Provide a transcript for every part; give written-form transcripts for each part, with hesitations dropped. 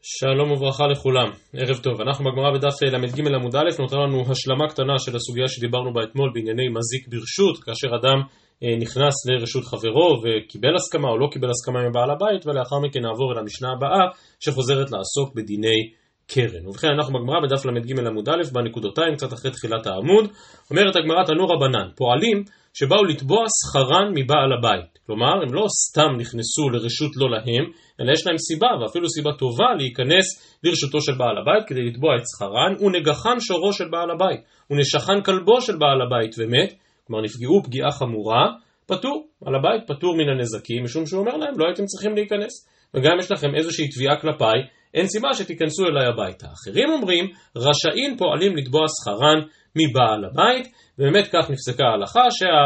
שלום וברכה לכולם, ערב טוב. אנחנו בגמרא בדף למ"ג עמוד א', נותרה לנו השלמה קטנה של הסוגיה שדיברנו בה אתמול בענייני מזיק ברשות, כאשר אדם נכנס לרשות חברו וקיבל הסכמה או לא קיבל הסכמה מבעל הבית, ולאחר מכן נעבור אל המשנה הבאה שחוזרת לעסוק בדיני קרן. ובכן אנחנו בגמרא בדף למ"ג עמוד א' בנקודותיים קצת אחרי תחילת העמוד. אומרת הגמרא תנו רבנן, פועלים שבאו לתבוע שכרן מבעל הבית, כלומר הם לא סתם נכנסו לרשות לא להם, אלא יש להם סיבה ואפילו סיבה טובה להיכנס לרשותו של בעל הבית כדי לתבוע את שכרן. ונגחן שורו של בעל הבית ונשכן כלבו של בעל הבית ומת, כלומר נפגעו פגיעה חמורה, פטור, בעל הבית פטור מן הנזקים, משום שהוא אומר להם לא הייתם צריכים להיכנס, וגם יש לכם איזושהי תביעה כלפיי, אין סיבה שתיכנסו אליי הביתה. אחרים אומרים רשאים פועלים לתבוע שכרן מבעל הבית, ובאמת כך נפסקה ההלכה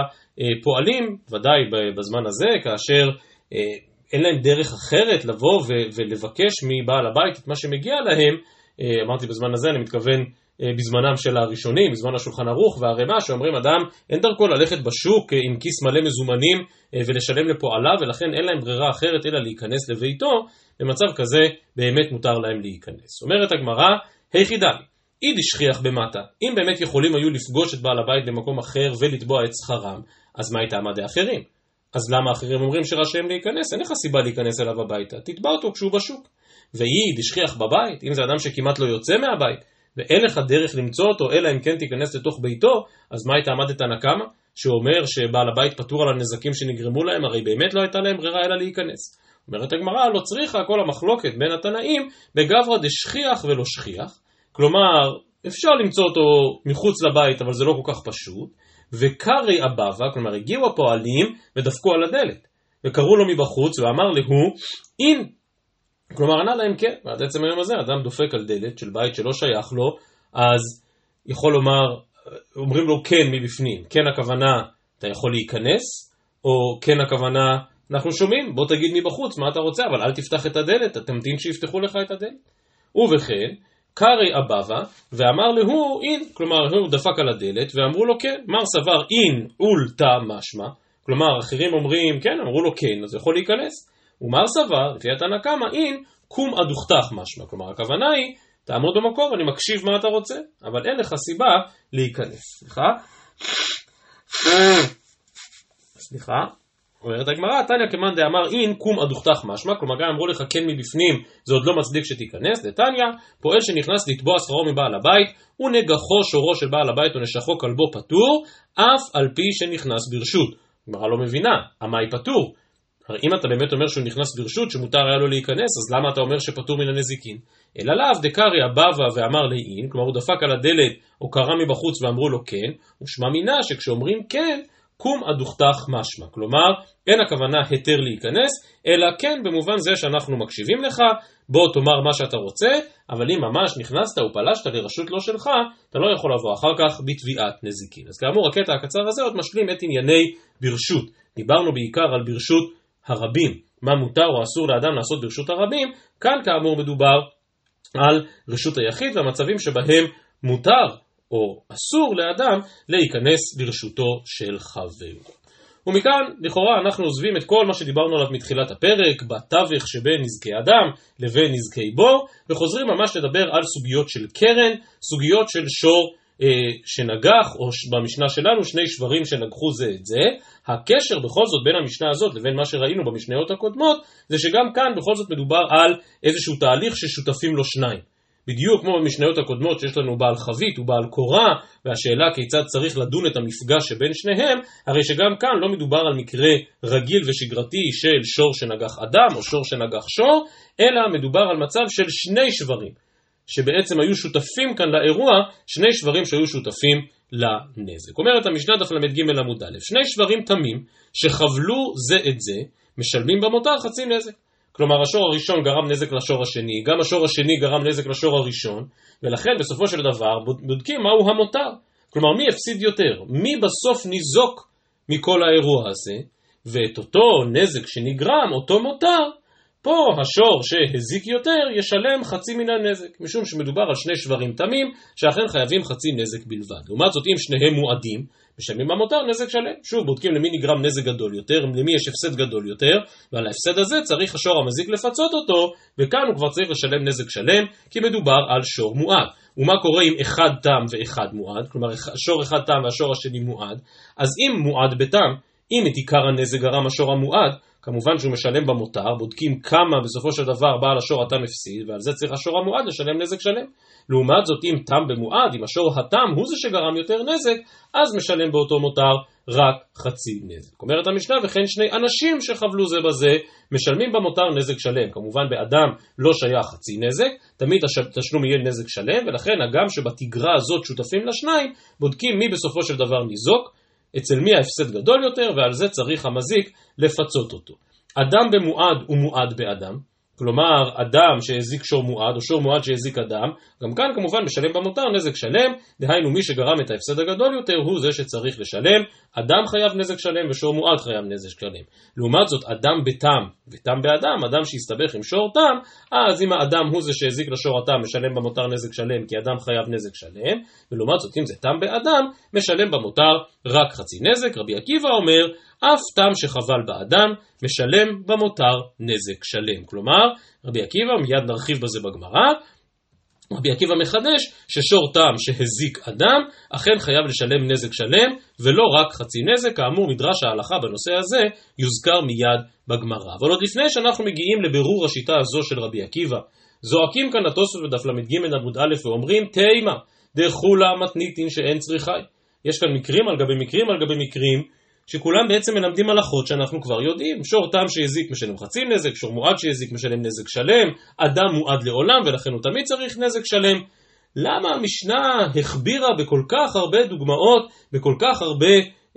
שהפועלים ודאי בזמן הזה כאשר אין להם דרך אחרת לבוא ולבקש מבעל הבית את מה שמגיע להם. אמרתי בזמן הזה, אני מתכוון בזמנם של הראשונים, בזמן השולחן ערוך והרמה, שאומרים אדם אין דרכו ללכת בשוק עם כיס מלא מזומנים ולשלם לפועלה, ולכן אין להם ברירה אחרת אלא להיכנס לביתו. במצב כזה באמת מותר להם להיכנס. אומרת הגמרא, היחידה אידי שכיח במטה, אם באמת יכולים היו לפגוש את בעל הבית במקום אחר ולתבוע את שכרם, אז מה הייתה עמדי אחרים? אז למה אחרים אומרים שרשאים להיכנס? אין לך סיבה להיכנס אליו הביתה, תתבע אותו כשהוא בשוק. ואידי שכיח בבית, אם זה אדם שכמעט לא יוצא מהבית ואין לך דרך למצוא אותו אלא אם כן תיכנס לתוך ביתו, אז מה הייתה עמדת הנקמה שאומר שבעל הבית פטור על הנזקים שנגרמו להם? הרי באמת לא הייתה להם ברירה אלא להיכנס. אומרת הגמרא, לא צריכה כל המחלוקת בין התנאים בגברא דשכיח ולא שכיח, כלומר אפשר למצוא אותו מחוץ לבית אבל זה לא כל כך פשוט. וקרי אבבה, כלומר הגיעו הפועלים ודפקו על הדלת וקראו לו מבחוץ ואמר להו אין, כלומר ענה להם כן. ועד עצם היום הזה אדם דופק על דלת של בית שלא שייך לו, אז יכול לומר, אומרים לו כן מבפנים, כן הכוונה אתה יכול להיכנס, או כן הכוונה אנחנו שומעים, בוא תגיד מבחוץ מה אתה רוצה, אבל אל תפתח את הדלת, תמתין שיפתחו לך את הדלת. ובכן קרי אבבה ואמר להו אין, כלומר הוא דפק על הדלת ואמרו לו כן. מר סבר אין אולטה משמע, כלומר אחרים אומרים כן, אמרו לו כן, אז יכול להיכנס. ומר סבר לפי התנא קמא אין קום אדוכתך משמע, כלומר הכוונה היא תעמוד במקום, אני מקשיב מה אתה רוצה, אבל אין לך סיבה להיכנס. סליחה, אומרת הגמרא, תניא כמאן דאמר אין קום אדוכתך משמע, כלומר גם אמרו לך כן מבפנים, זה עוד לא מצדיק שתיכנס. דתניא, פועל שנכנס לתבוע שכרו מבעל הבית, ונגחו שורו של בעל הבית ונשכו כלבו פטור, אף על פי שנכנס ברשות. הגמרא לא מבינה, המאי פטור? הרי אם אתה באמת אומר שהוא נכנס ברשות שמותר היה לו להיכנס, אז למה אתה אומר שפטור מן הנזיקין? אלא לאו דקרי אבבה ואמר לאין, כלומר הוא דפק על הדלת או קרא מבחוץ ואמרו לו כן, ושמע מינה שכשאומרים כן קום אדוכתך משמע, כלומר אין הכוונה היתר להיכנס, אלא כן במובן זה שאנחנו מקשיבים לך, בוא תאמר מה שאתה רוצה, אבל אם ממש נכנסת ופלשת לרשות לא שלך, אתה לא יכול לבוא אחר כך בתביעת נזיקין. אז כאמור הקטע הקצר הזה עוד משלים את ענייני ברשות. דיברנו בעיקר על ברשות הרבים, מה מותר או אסור לאדם לעשות ברשות הרבים. כאן כאמור מדובר על רשות היחיד והמצבים שבהם מותר או אסור לאדם להיכנס לרשותו של חברו. ומכאן לכאורה אנחנו עוזבים את כל מה שדיברנו עליו מתחילת הפרק בתווך שבין נזקי אדם לבין נזקי בור, וחוזרים ממש לדבר על סוגיות של קרן, סוגיות של שור שנגח, או במשנה שלנו שני שברים שנגחו זה את זה. הקשר בכל זאת בין המשנה הזאת לבין מה שראינו במשניות הקודמות, זה שגם כאן בכל זאת מדובר על איזשהו תהליך ששותפים לו שניים. בדיוק כמו במשניות הקודמות שיש לנו בעל חבית ובעל קורה, והשאלה כיצד צריך לדון את המפגש שבין שניהם, הרי שגם כאן לא מדובר על מקרה רגיל ושגרתי של שור שנגח אדם או שור שנגח שור, אלא מדובר על מצב של שני שברים, שבעצם היו שותפים כאן לאירוע, שני שברים שהיו שותפים לנזק. אומרת המשנה דף למ"ג עמוד א', שני שברים תמים שחבלו זה את זה, משלמים במותר חצי נזק. כלומר השור הראשון גרם נזק לשור השני, גם השור השני גרם נזק לשור הראשון, ולכן בסופו של דבר בודקים מהו המותר. כלומר מי הפסיד יותר, מי בסוף ניזוק מכל האירוע הזה, ואת אותו נזק שנגרם, אותו מותר, פה השור שהזיק יותר ישלם חצי מן הנזק, משום שמדובר על שני שברים תמים שאכן חייבים חצי נזק בלבד. לעומת זאת, אם שניהם מועדים, משלמים במותר נזק שלם. שוב, בודקים למי נגרם נזק גדול יותר, למי יש הפסד גדול יותר, ועל ההפסד הזה צריך השור המזיק לפצות אותו, וכאן הוא כבר צריך לשלם נזק שלם, כי מדובר על שור מועד. ומה קורה אם אחד תם ואחד מועד, כלומר שור אחד תם והשור השני מועד? אז אם מועד בתם, אם את עיקר הנזק גרם השור המועד, כמובן שהוא משלם במותר, בודקים כמה בסופו של דבר בעל השור התם הפסיד, ועל זה צריך השור המועד לשלם נזק שלם. לעומת זאת, אם תם במועד, אם השור התם הוא זה שגרם יותר נזק, אז משלם באותו מותר רק חצי נזק. אומרת המשנה, וכן שני אנשים שחבלו זה בזה, משלמים במותר נזק שלם. כמובן באדם לא שייך חצי נזק, תמיד התשלום יהיה נזק שלם, ולכן הגם שבתגרה הזאת שותפים לשניים, בודקים מי בסופו של דבר ניזוק, אצל מי ההפסד גדול יותר, ועל זה צריך המזיק לפצות אותו. אדם במועד הוא מועד באדם, כלומר אדם שהזיק שור מועד או שור מועד שהזיק אדם, גם כאן כמובן משלם במותר נזק שלם, דהיינו מי שגרם את ההפסד הגדול יותר הוא זה שצריך לשלם, אדם חייב נזק שלם ושור מועד חייב נזק שלם. לעומת זאת אדם בתם ותם באדם, אדם שהסתבך עם שור תם, אז אם האדם הוא זה שהזיק לשור התם משלם במותר נזק שלם כי אדם חייב נזק שלם, ולעומת זאת אם זה תם באדם משלם במותר רק חצי נזק. רבי עקיבא אומר אף תם שחבל באדם משלם במותר נזק שלם. כלומר רבי עקיבא, מיד נרחיב בזה בגמרא, רבי עקיבא מחדש ששור תם שהזיק אדם אכן חייב לשלם נזק שלם ולא רק חצי נזק. כאמור מדרש ההלכה בנושא הזה יוזכר מיד בגמרא. אבל עוד לפני שאנחנו מגיעים לבירור השיטה הזו של רבי עקיבא, זועקים כאן התוספות בדף ל"ג עמוד א' ואומרים תימה דחולה מתניתין שאין צריכי. יש כאן מקרים על גבי מקרים על גבי מקרים שכולם בעצם מלמדים הלכות שאנחנו כבר יודעים. שור תם שהזיק משלם חצי נזק, שור מועד שהזיק משלם נזק שלם, אדם מועד לעולם ולכן הוא תמיד צריך נזק שלם. למה המשנה הכבירה בכל כך הרבה דוגמאות, בכל כך הרבה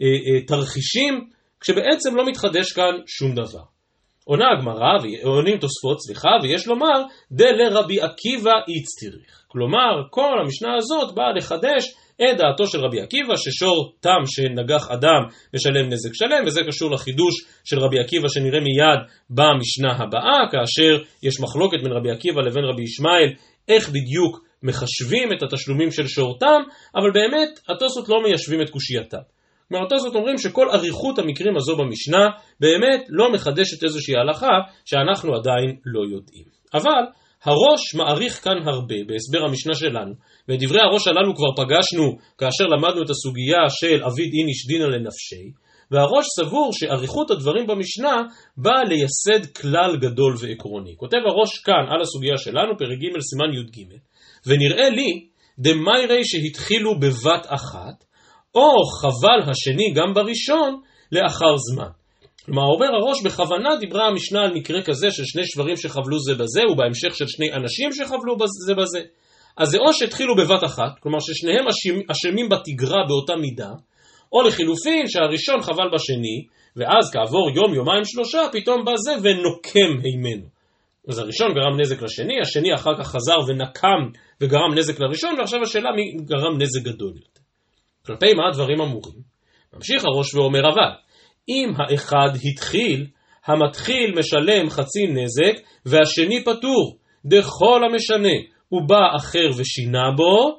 תרחישים, כשבעצם לא מתחדש כאן שום דבר? עונה הגמרא, עונים תוספות, ויש לומר דלרבי עקיבא איצטריך. כלומר כל המשנה הזאת באה לחדש את דעתו של רבי עקיבא ששור תם שנגח אדם משלם נזק שלם, וזה קשור לחידוש של רבי עקיבא שנראה מיד במשנה הבאה, כאשר יש מחלוקת בין רבי עקיבא לבין רבי ישמעאל איך בדיוק מחשבים את התשלומים של שור תם, אבל באמת התוספות לא מיישבים את קושייתם. כלומר התוספות אומרים שכל אריכות המקרים הזו במשנה באמת לא מחדשת איזושהי הלכה שאנחנו עדיין לא יודעים. אבל הראש מעריך כאן הרבה בהסבר המשנה שלנו, ואת דברי הראש הללו כבר פגשנו כאשר למדנו את הסוגיה של אביד איניש דינא לנפשי, והראש סבור שאריכות הדברים במשנה באה לייסד כלל גדול ועקרוני. כותב הראש כאן על הסוגיה שלנו, פרק ג' סימן י"ג, ונראה לי דמיירי שהתחילו בבת אחת, או חבל השני גם בראשון לאחר זמן. כלומר, אומר הראש בכוונה דיברה המשנה על מקרה כזה של שני שברים שחבלו זה בזה, ובהמשך של שני אנשים שחבלו זה בזה. אז זה או שהתחילו בבת אחת, כלומר ששניהם אשמים בתגרה באותה מידה, או לחילופין שהראשון חבל בשני, ואז כעבור יום, יומיים, שלושה, פתאום בא זה ונוקם הימנו. אז הראשון גרם נזק לשני, השני אחר כך חזר ונקם וגרם נזק לראשון, ועכשיו השאלה מי גרם נזק גדול יותר. כלפי מה הדברים אמורים? ממשיך הראש ואומר אבל, אם האחד התחיל, המתחיל משלם חצי נזק, והשני פטור, דכל המשנה, הוא בא אחר ושינה בו,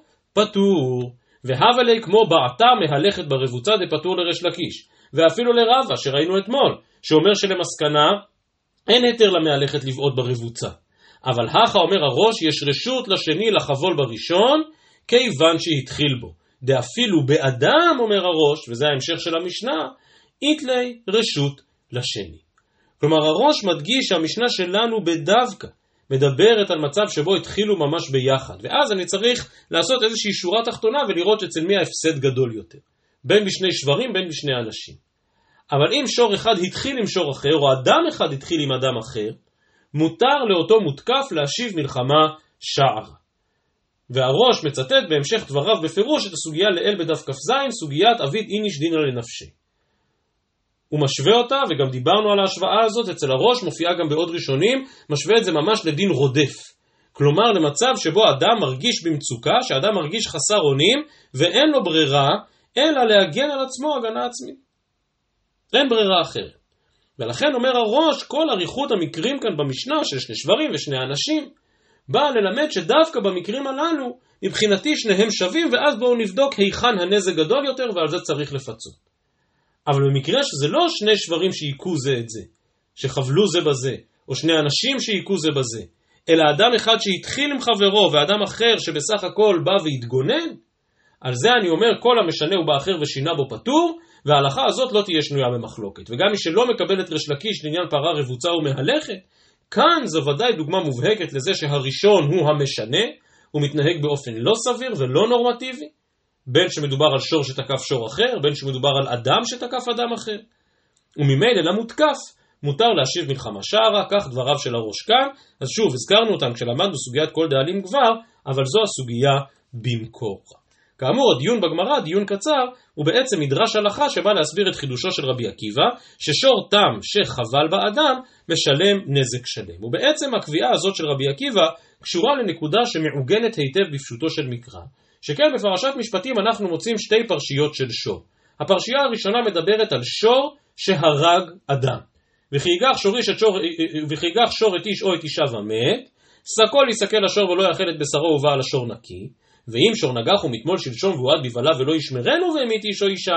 פטור. והבלי כמו בעתה מהלכת ברבוצה דפטור לריש לקיש, ואפילו לרבה שראינו אתמול, שאומר שלמסקנה אין היתר למהלכת לבעוט ברבוצה. אבל הכה אומר הראש, יש רשות לשני לחבול בראשון, כיוון שהתחיל בו. דאפילו באדם, אומר הראש, וזה ההמשך של המשנה, איתלי רשות לשני. כלומר הראש מדגיש שהמשנה שלנו בדווקא מדברת על מצב שבו התחילו ממש ביחד, ואז אני צריך לעשות איזושהי שורה תחתונה ולראות אצל מי ההפסד גדול יותר, בין בשני שברים, בין בשני אנשים. אבל אם שור אחד התחיל עם שור אחר, או אדם אחד התחיל עם אדם אחר, מותר לאותו מותקף להשיב מלחמה שער. והראש מצטט בהמשך דבריו בפירוש את הסוגיה לאל בדף כ"ז, סוגיית אביד איניש דינא לנפשי. הוא משווה אותה, וגם דיברנו על ההשוואה הזאת, אצל הראש מופיעה גם בעוד ראשונים, משווה את זה ממש לדין רודף. כלומר למצב שבו אדם מרגיש במצוקה, שאדם מרגיש חסר אונים, ואין לו ברירה, אלא להגן על עצמו הגנה עצמית. אין ברירה אחרת. ולכן אומר הראש, כל אריכות המקרים כאן במשנה של שני שברים ושני אנשים, בא ללמד שדווקא במקרים הללו, מבחינתי שניהם שווים, ואז בואו נבדוק היכן הנזק גדול יותר, ועל זה צריך לפצות. אבל במקרה שזה לא שני שברים שיקו זה את זה, שחבלו זה בזה, או שני אנשים שיקו זה בזה, אלא אדם אחד שהתחיל עם חברו, ואדם אחר שבסך הכל בא והתגונן, על זה אני אומר, כל המשנה הוא באחר ושינה בו פטור, וההלכה הזאת לא תהיה שנויה במחלוקת. וגם מי שלא מקבל את ריש לקיש לעניין פרה רבוצה ומהלכת, כאן זו ודאי דוגמה מובהקת לזה שהראשון הוא המשנה, הוא מתנהג באופן לא סביר ולא נורמטיבי, בין שמדובר על שור שתקף שור אחר, בין שמדובר על אדם שתקף אדם אחר. וממילא למותקף, מותר להשיב מלחמה שערה, כך דבריו של הראש כאן. אז שוב, הזכרנו אותם כשלמדנו סוגיית כל דאלים גבר, אבל זו הסוגיה במקור. כאמור, הדיון בגמרא, דיון קצר, הוא בעצם מדרש הלכה שבא להסביר את חידושו של רבי עקיבא, ששור תם שחבל באדם משלם נזק שלם. ובעצם הקביעה הזאת של רבי עקיבא קשורה לנקודה שמעוגנת היטב בפשוטו של מקרא, שכן בפרשת משפטים אנחנו מוצאים שתי פרשיות של שור. הפרשייה הראשונה מדברת על שור שהרג אדם. וכי יגח שור את איש או את אישה ומת, סקול יסקל השור ולא יאכל את בשרו ובעל השור נקי, ואם שור נגח ומתמול שלשום והועד בבעלה ולא ישמרנו והמית איש או אישה,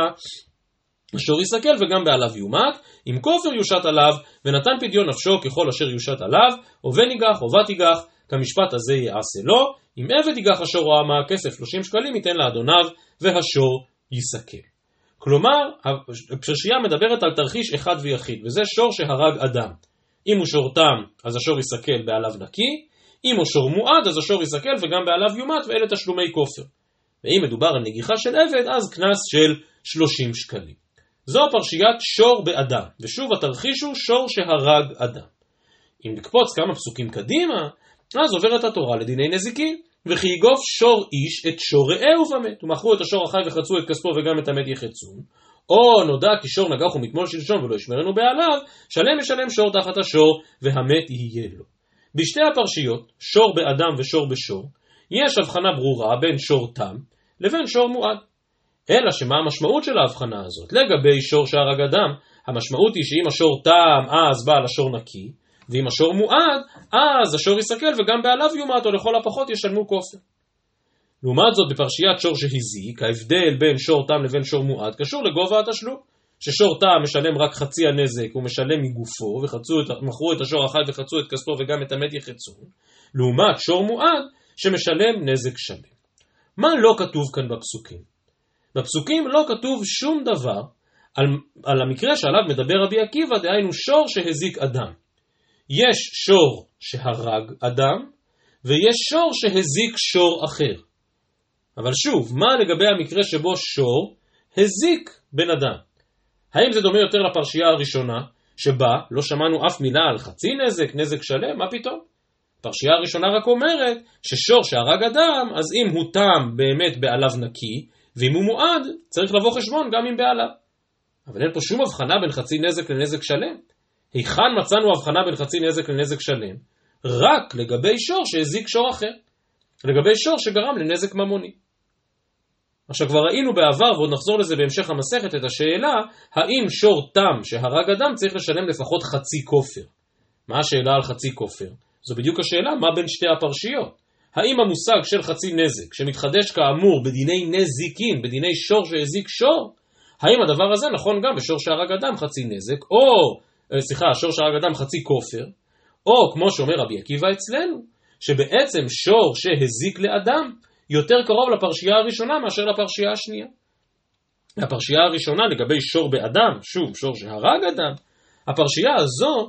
השור יסקל וגם בעליו יומת, אם כופר יושת עליו ונתן פדיון נפשו ככל אשר יושת עליו, או בן יגח או בת יגח, כמשפט הזה יעשה לו, אם עבד יגח השור או אמה, כסף 30 שקלים ייתן לאדוניו והשור יסקל. כלומר, הפרשייה מדברת על תרחיש אחד ויחיד, וזה שור שהרג אדם. אם הוא שור תם, אז השור יסקל בעליו נקי, אם הוא שור מועד, אז השור יסקל וגם בעליו יומת, ואלה תשלומי כופר. ואם מדובר על נגיחה של עבד, אז קנס של 30 שקלים. זו הפרשיית שור באדם, ושוב התרחיש הוא שור שהרג אדם. אם נקפוץ כמה פסוקים קדימה, אז עוברת התורה לדיני נזיקין, וכי יגוף שור איש את שור רעהו ומת, ומכרו את השור החי וחצו את כספו וגם את המת יחצון, או נודע כי שור נגח ומתמול שלשום ולא ישמרנו בעליו, שלם ישלם שור תחת השור והמת יהיה לו. בשתי הפרשיות, שור באדם ושור בשור, יש הבחנה ברורה בין שור תם לבין שור מועד. אלא שמה המשמעות של ההבחנה הזאת? לגבי שור שהרג אדם, המשמעות היא שאם השור תם, אז בעל השור נקי, ואם השור מועד, אז השור יסקל וגם בעליו יומת, או לכל הפחות ישלמו כופר. לעומת זאת, בפרשיית שור שהזיק, ההבדל בין שור תם לבין שור מועד קשור לגובה התשלום. ששור תם משלם רק חצי הנזק, הוא משלם מגופו, ומכרו את השור החי וחצו את כספו וגם את המת יחצון, לעומת שור מועד שמשלם נזק שלם. מה לא כתוב כאן בפסוקים? בפסוקים לא כתוב שום דבר על המקרה שעליו מדבר רבי עקיבא, דהיינו שור שהזיק אדם. יש שור שהרג אדם, ויש שור שהזיק שור אחר. אבל שוב, מה לגבי המקרה שבו שור הזיק בן אדם? האם זה דומה יותר לפרשייה הראשונה, שבה לא שמענו אף מילה על חצי נזק, נזק שלם? מה פתאום? הפרשייה הראשונה רק אומרת ששור שהרג אדם, אז אם הוא תם באמת בעליו נקי, ואם הוא מועד, צריך לבוא חשבון גם עם בעליו. אבל אין פה שום הבחנה בין חצי נזק לנזק שלם. היכן מצאנו הבחנה בין חצי נזק לנזק שלם? רק לגבי שור שהזיק שור אחר. לגבי שור שגרם לנזק ממוני. עכשיו כבר ראינו בעבר, ועוד נחזור לזה בהמשך המסכת, את השאלה, האם שור תם שהרג אדם צריך לשלם לפחות חצי כופר? מה השאלה על חצי כופר? זו בדיוק השאלה, מה בין שתי הפרשיות? האם המושג של חצי נזק, שמתחדש כאמור בדיני נזיקין, בדיני שור שהזיק שור, האם הדבר הזה נכון גם בשור שהרג אדם חצי נזק, שור שהרג אדם חצי כופר, או כמו שאומר רבי עקיבא אצלנו, שבעצם שור שהזיק לאדם, יותר קרוב לפרשייה הראשונה מאשר לפרשייה השנייה. הפרשייה הראשונה לגבי שור באדם, שוב, שור שהרג אדם, הפרשייה הזו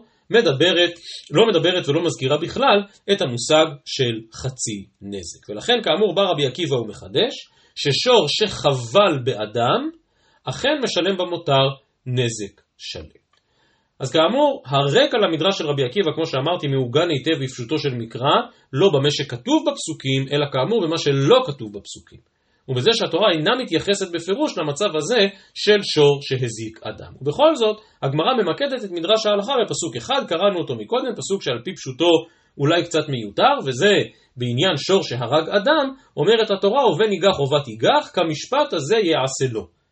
לא מדברת ולא מזכירה בכלל את המושג של חצי נזק. ולכן כאמור בא רבי עקיבא ומחדש, ששור שחבל באדם, אכן משלם במותר נזק שלם. אז כאמור, הרקע למדרש של רבי עקיבא, כמו שאמרתי, מעוגן היטב בפשוטו של מקרא, לא במה שכתוב בפסוקים, אלא כאמור במה שלא כתוב בפסוקים. ובזה שהתורה אינה מתייחסת בפירוש למצב הזה של שור שהזיק אדם. ובכל זאת, הגמרא ממקדת את מדרש ההלכה בפסוק אחד, קראנו אותו מקודם, פסוק שעל פי פשוטו אולי קצת מיותר, וזה בעניין שור שהרג אדם, אומרת התורה, ובן יגח או בת יגח, כמשפט הזה יעשה לו.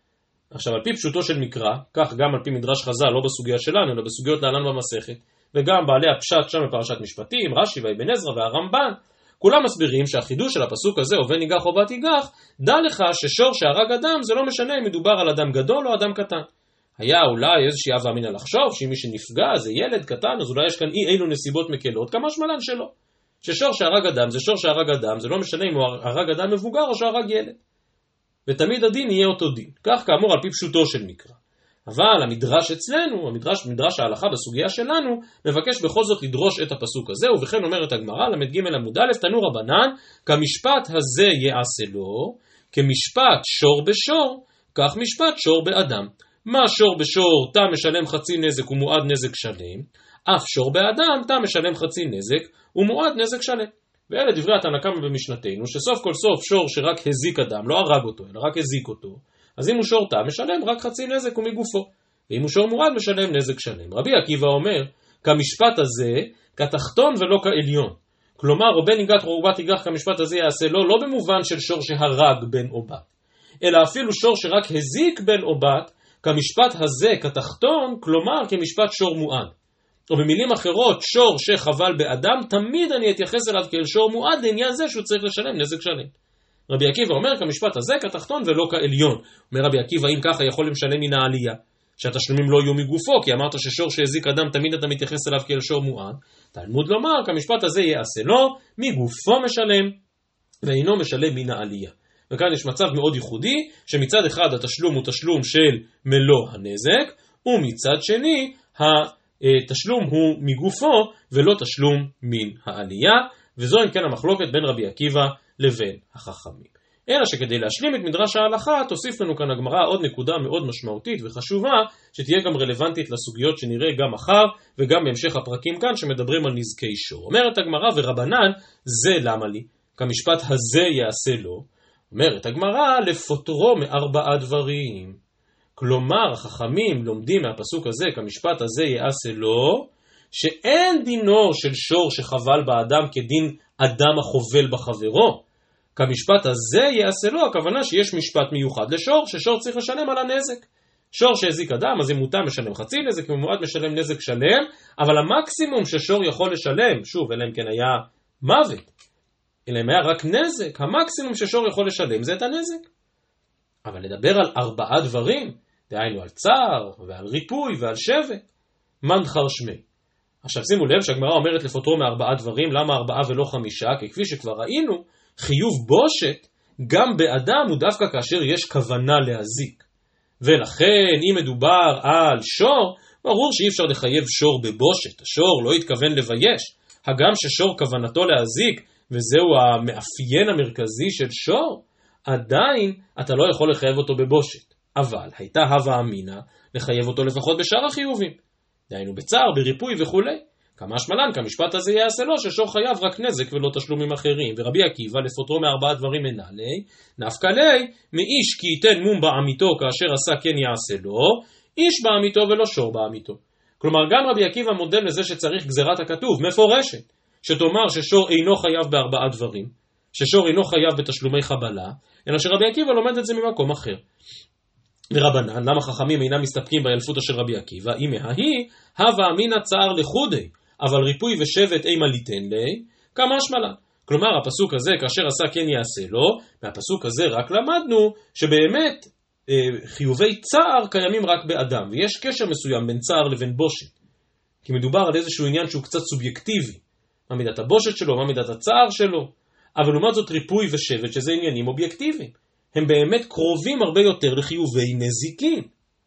עכשיו, על פי פשוטו של מקרא, כך גם על פי מדרש חז"ל, לא בסוגיה שלנו, אלא בסוגיות להלן במסכת, וגם בעלי הפשט שם בפרשת משפטים, רש"י ואבן עזרא והרמב"ן, כולם מסבירים שהחידוש של הפסוק הזה, או בן ייגח או בת ייגח, דע לך ששור שהרג אדם זה לא משנה אם מדובר על אדם גדול או אדם קטן. היה אולי איזושהי הווה אמינא לחשוב שאם מי שנפגע זה ילד קטן, אז אולי יש כאן אילו נסיבות מקלות, כמה שמלן שלא. ששור שהרג אדם זה שור שהרג אדם, זה לא משנה אם הוא הרג אדם מבוגר או שהרג ילד. ותמיד הדין יהיה אותו דין. כך כאמור על פי פשוטו של מקרא. אבל המדרש אצלנו, מדרש ההלכה בסוגיה שלנו, מבקש בכל זאת לדרוש את הפסוק הזה, ובכן אומרת הגמרא, למד ג' עמוד א', תנו רבנן, כמשפט הזה יעשה לו, כמשפט שור בשור, כך משפט שור באדם. מה שור בשור, תא משלם חצי נזק ומועד נזק שלם, אף שור באדם, תא משלם חצי נזק ומועד נזק שלם. ואלה דברי התנא קמא במשנתנו, שסוף כל סוף שור שרק הזיק אדם, לא הרג אותו, אלא רק הזיק אותו, אז אם הוא שור תא, משלם רק חצי נזק ומגופו. ואם הוא שור מועד, משלם נזק שלם. רבי עקיבא אומר, כמשפט הזה, כתחתון ולא כעליון. כלומר, או בן ייגח או בת ייגח, כמשפט הזה יעשה לו, לא במובן של שור שהרג בן או בת, אלא אפילו שור שרק הזיק בן או בת, כמשפט הזה, כתחתון, כלומר, כמשפט שור מועד. או במילים אחרות, שור שחבל באדם, תמיד אני אתייחס אליו כאל שור מועד, לעניין זה שהוא צריך לשלם נזק שלם. רבי עקיבא אומר, כמשפט הזה כתחתון ולא כעליון. אומר רבי עקיבא, אם ככה יכול לשלם מן העלייה, שהתשלומים לא יהיו מגופו, כי אמרת ששור שהזיק אדם תמיד אתה מתייחס אליו כאל שור מועד. תלמוד לומר, כמשפט הזה יעשה לו, מגופו משלם, ואינו משלם מן העלייה. וכאן יש מצב מאוד ייחודי, שמצד אחד התשלום הוא תשלום של מלוא הנזק, ומצד שני התשלום הוא מגופו ולא תשלום מן העלייה, וזו אם כן המחלוקת בין רבי עקיבא לבין החכמים. אלא שכדי להשלים את מדרש ההלכה, תוסיף לנו כאן הגמרא עוד נקודה מאוד משמעותית וחשובה, שתהיה גם רלוונטית לסוגיות שנראה גם מחר, וגם בהמשך הפרקים כאן שמדברים על נזקי שור. אומרת הגמרא, ורבנן, זה למה לי? כמשפט הזה יעשה לו. אומרת הגמרא, לפוטרו מארבעה דברים. כלומר, החכמים לומדים מהפסוק הזה, כמשפט הזה יעשה לו, שאין דינו של שור שחבל באדם כדין אדם החובל בחברו. כמשפט הזה יעשה לו, הכוונה שיש משפט מיוחד לשור, ששור צריך לשלם על הנזק. שור שהזיק אדם, אז אם מותר משלם חצי נזק, אם מועד משלם נזק שלם, אבל המקסימום ששור יכול לשלם, שוב, אלא אם כן היה מוות, אלא אם היה רק נזק, המקסימום ששור יכול לשלם זה את הנזק. אבל לדבר על ארבעה דברים, דהיינו על צער ועל ריפוי ועל שבט, מן חרשמי. עכשיו שימו לב שהגמרא אומרת לפוטרו מארבעה דברים, למה ארבעה ולא חמישה? כי כפי שכבר ראינו, חיוב בושת גם באדם הוא דווקא כאשר יש כוונה להזיק. ולכן אם מדובר על שור, ברור שאי אפשר לחייב שור בבושת. השור לא התכוון לבייש. הגם ששור כוונתו להזיק, וזהו המאפיין המרכזי של שור, עדיין אתה לא יכול לחייב אותו בבושת. אבל הייתה הווה אמינא לחייב אותו לפחות בשאר החיובים. דהיינו בצער, בריפוי וכו'. כמה שמלן, כמשפט הזה יעשה לו ששור חייב רק נזק ולא תשלומים אחרים. ורבי עקיבא לפוטרו מארבעה דברים אינה לי, נפקא לי, מאיש כי ייתן מום בעמיתו כאשר עשה כן יעשה לו, איש בעמיתו ולא שור בעמיתו. כלומר גם רבי עקיבא מודל לזה שצריך גזירת הכתוב, מפורשת, שתאמר ששור אינו חייב בארבעה דברים, ששור אינו חייב בתשלומי חבלה, אלא שרבי עקיבא לומד את זה ממקום אחר. ורבנן, למה חכמים אינם מסתפקים באלפותא של רבי עקיבא? אם ההיא, הווה אמינא צער לחודי, אבל ריפוי ושבט אימה ליתן לי, כמה שמלן. כלומר, הפסוק הזה, כאשר עשה כן יעשה לו, מהפסוק הזה רק למדנו שבאמת חיובי צער קיימים רק באדם, ויש קשר מסוים בין צער לבין בושת. כי מדובר על איזשהו עניין שהוא קצת סובייקטיבי. מה מידת הבושת שלו, מה מידת הצער שלו, אבל לעומת זאת ריפוי ושבט, שזה עניינים אובייקטיביים. הם באמת קרובים הרבה יותר לחיובי נזיקין.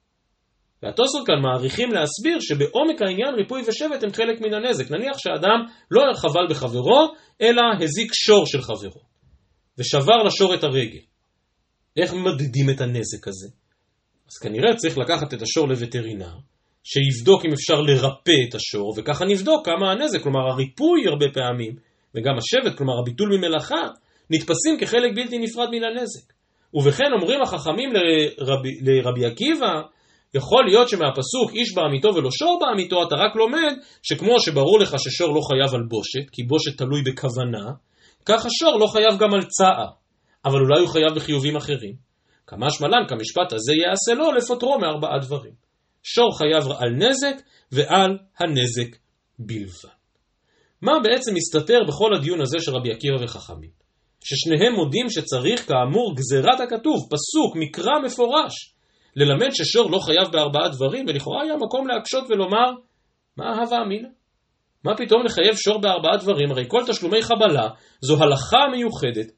והתוספות כאן מעריכים להסביר שבעומק העניין ריפוי ושבט הם חלק מן הנזק. נניח שאדם לא חבל בחברו, אלא הזיק שור של חברו, ושבר לשור את הרגל. איך מדדים את הנזק הזה? אז כנראה צריך לקחת את השור לווטרינר, שיבדוק אם אפשר לרפא את השור, וככה נבדוק כמה הנזק, כלומר הריפוי הרבה פעמים, וגם השבט, כלומר הביטול ממלאכה, נתפסים כחלק בלתי נפרד מן הנזק. ובכן אומרים החכמים לרבי עקיבא, יכול להיות שמהפסוק איש בעמיתו ולא שור בעמיתו, אתה רק לומד שכמו שברור לך ששור לא חייב על בושת, כי בושת תלוי בכוונה, כך השור לא חייב גם על צער, אבל אולי הוא חייב בחיובים אחרים. כמשמע לן כמשפט הזה יעשה לו לפטרו מארבעה דברים. שור חייב על נזק ועל הנזק בלבד. מה בעצם מסתתר בכל הדיון הזה של רבי עקיבא וחכמים? ששניהם מודים שצריך כאמור גזירת הכתוב, פסוק, מקרא מפורש, ללמד ששור לא חייב בארבעה דברים, ולכאורה היה מקום להקשות ולומר, מה הווה אמינא? מה פתאום לחייב שור בארבעה דברים? הרי כל תשלומי חבלה זו הלכה מיוחדת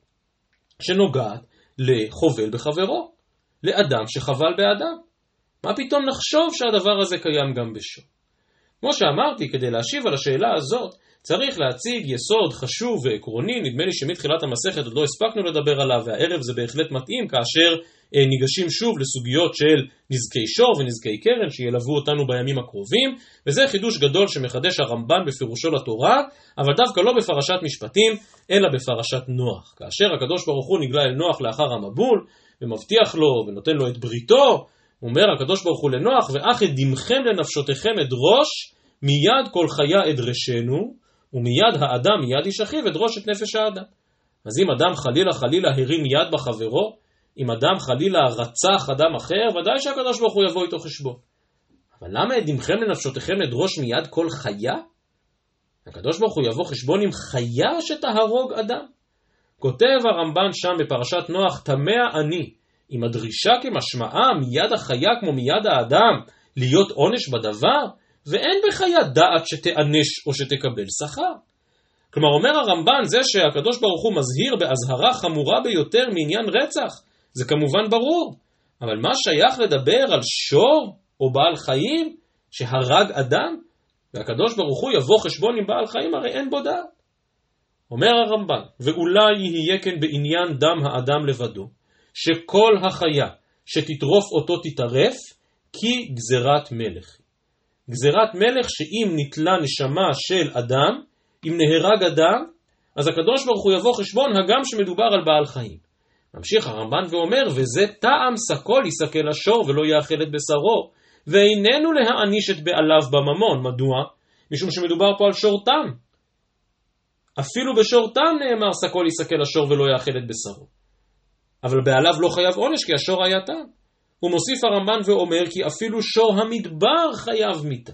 שנוגעת לחובל בחברו, לאדם שחבל באדם. מה פתאום נחשוב שהדבר הזה קיים גם בשור? כמו שאמרתי, כדי להשיב על השאלה הזאת, צריך להציג יסוד חשוב ועקרוני, נדמה לי שמתחילת המסכת עוד לא הספקנו לדבר עליו, והערב זה בהחלט מתאים כאשר ניגשים שוב לסוגיות של נזקי שור ונזקי קרן שילוו אותנו בימים הקרובים, וזה חידוש גדול שמחדש הרמב"ן בפירושו לתורה, אבל דווקא לא בפרשת משפטים, אלא בפרשת נוח. כאשר הקדוש ברוך הוא נגלה אל נוח לאחר המבול, ומבטיח לו ונותן לו את בריתו, אומר הקדוש ברוך הוא לנוח, ואך אדמכם לנפשותיכם אדרוש, מיד כל חיה אדרשנו, ומיד האדם מיד איש אחיו אדרוש את נפש האדם. אז אם אדם חלילה הרים יד בחברו, אם אדם חלילה רצח אדם אחר, ודאי שהקדוש ברוך הוא יבוא איתו חשבון. אבל למה אדמכם לנפשותיכם לדרוש מיד כל חיה? הקדוש ברוך הוא יבוא חשבון עם חיה שתהרוג אדם. כותב הרמב"ן שם בפרשת נוח, תמה אני, אם הדרישה כמשמעה מיד החיה כמו מיד האדם להיות עונש בדבר, ואין בחיה דעת שתענש או שתקבל שכר. כלומר אומר הרמב"ן, זה שהקדוש ברוך הוא מזהיר בהזהרה חמורה ביותר מעניין רצח, זה כמובן ברור, אבל מה שייך לדבר על שור או בעל חיים שהרג אדם, והקדוש ברוך הוא יבוא חשבון עם בעל חיים, הרי אין בו דעת. אומר הרמב"ן, ואולי יהיה כן בעניין דם האדם לבדו, שכל החיה שתטרוף אותו תטרף, כי גזירת מלך. גזירת מלך שאם נטלה נשמה של אדם, אם נהרג אדם, אז הקדוש ברוך הוא יבוא חשבון הגם שמדובר על בעל חיים. ממשיך הרמב"ן ואומר, וזה טעם סקול יסקל השור ולא יאכל את בשרו, ואיננו להעניש את בעליו בממון. מדוע? משום שמדובר פה על שור תם. אפילו בשור תם נאמר סקול יסקל השור ולא יאכל את בשרו. אבל בעליו לא חייב עונש כי השור היה תם. הוא מוסיף הרמב"ן ואומר כי אפילו שור המדבר חייב מיתה.